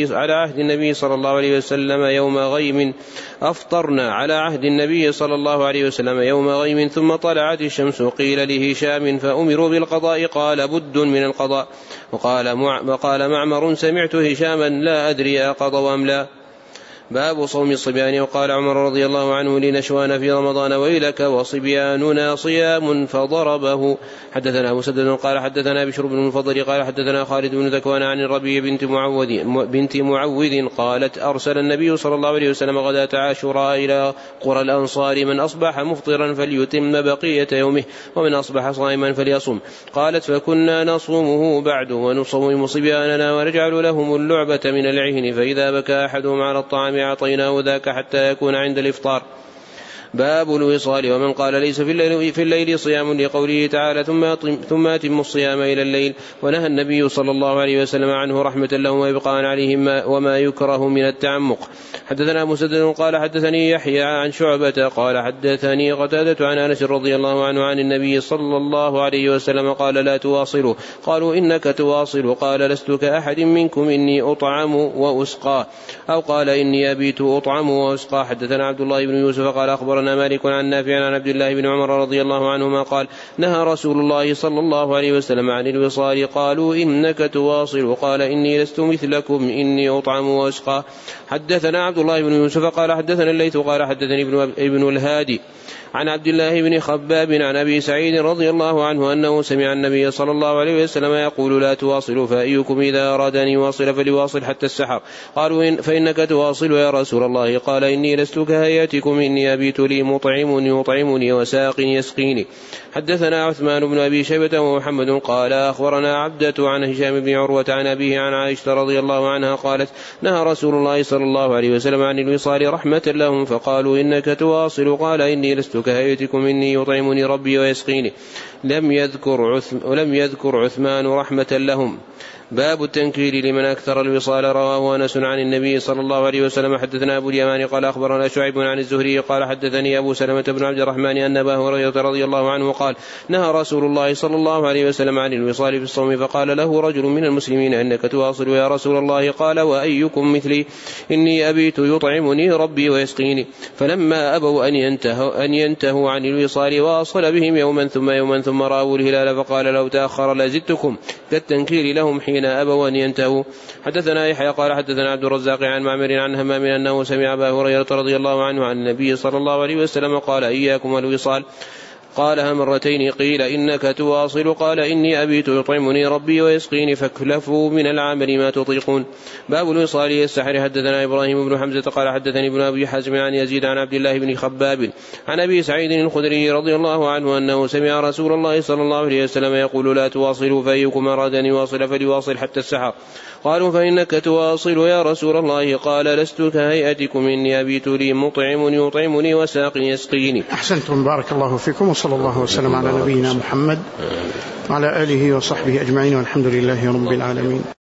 النبي صلى الله عليه وسلم يوم غيم أفطرنا على عهد النبي صلى الله عليه وسلم يوم غيم ثم طلعت الشمس قيل لهشام فأمروا بالقضاء قال بد من القضاء. وقال معمر سمعت هشاما لا أدري أقضى أم لا. باب صوم الصبيان. وقال عمر رضي الله عنه لنشوان في رمضان ويلك وصبياننا صيام فضربه. حدثنا مسدد قال حدثنا بشر بن المفضل قال حدثنا خالد بن ذكوان عن الربيع بنت معوذ قالت أرسل النبي صلى الله عليه وسلم غداة عاشوراء إلى قرى الأنصار من أصبح مفطرا فليتم بقية يومه ومن أصبح صائما فليصم. قالت فكنا نصومه بعد ونصوم صبياننا ونجعل لهم اللعبة من العهن فإذا بكى أحدهم على الطعام أعطيناه ذاك حتى يكون عند الإفطار. باب الوصال. ومن قال ليس في الليل صيام لقوله تعالى ثم أتم الصيام إلى الليل ونهى النبي صلى الله عليه وسلم عنه رحمة لهم وإبقاء عليهم وما يكره من التعمق. حدثنا مسدد قال حدثني يحيى عن شعبة قال حدثني قتادة عن أنس رضي الله عنه عن النبي صلى الله عليه وسلم قال لا تواصلوا قالوا إنك تواصل قال لست كأحد منكم إني أطعم وأسقى أو قال إني أبيت أطعم وأسقى. حدثنا عبد الله بن يوسف قال أخبرنا مالك عن نافع عن عبد الله بن عمر رضي الله عنهما قال نهى رسول الله صلى الله عليه وسلم عن الوصال قالوا إنك تواصل قال إني لست مثلكم إني أطعم وأسقى. حدثنا عبد الله بن يوسف قال حدثنا الليث قال حدثني ابن الهادي عن عبد الله بن خباب عن أبي سعيد رضي الله عنه أنه سمع النبي صلى الله عليه وسلم يقول لا تواصلوا فأيكم إذا أراد أن يواصل فليواصل حتى السحر. قالوا فإنك تواصل يا رسول الله قال إني لست كهيئتكم إني أبيت لي مطعم يطعمني وساق يسقيني. حدثنا عثمان بن أبي شيبة ومحمد قال أخبرنا عبدة عن هشام بن عروة عن أبيه عن عائشة رضي الله عنها قالت نهى رسول الله صلى الله عليه وسلم عن الوصال رحمة لهم فقالوا إنك تواصل قال إني لست كهيئتكم إني يطعمني ربي ويسقيني. لم يذكر عثمان رحمة لهم. باب التنكير لمن أكثر الوصال. رواه أنس عن النبي صلى الله عليه وسلم. حدثنا أبو اليمان قال أخبرنا شعيب عن الزهري قال حدثني أبو سلمة بن عبد الرحمن أن أبا هريرة رضي الله عنه قال نهى رسول الله صلى الله عليه وسلم عن الوصال في الصوم فقال له رجل من المسلمين إنك تواصل يا رسول الله قال وأيكم مثلي إني أبيت يطعمني ربي ويسقيني. فلما أبوا أن ينتهوا عن الوصال واصل بهم يوما ثم رأوا الهلال فقال لو تأخر لزدتكم كالتنكير لهم حين أبوا أن ينتهوا. حدثنا يحيى قال حدثنا عبد الرزاق عن معمر عن همام أنه سمع أبا هريرة رضي الله عنه عن النبي صلى الله عليه وسلم قال إياكم والوصال قالها مرتين. قيل إنك تواصل قال إني أبيت يطعمني ربي ويسقيني فاكلفوا من العمل ما تطيقون. باب الوصال السحر. حدثنا إبراهيم بن حمزة قال حدثني ابن أبي حازم عن يزيد عن عبد الله بن خباب عن أبي سعيد الخدري رضي الله عنه أنه سمع رسول الله صلى الله عليه وسلم يقول لا تواصلوا فأيكم أراد أن يواصل فليواصل حتى السحر. قالوا فإنك تواصل يا رسول الله قال لست كهيئتكم إني أبيت لي مطعم يطعمني وساق يسقيني. أحسنتم بارك الله فيكم وصلى الله وسلم على نبينا محمد وعلى آله وصحبه أجمعين والحمد لله رب العالمين.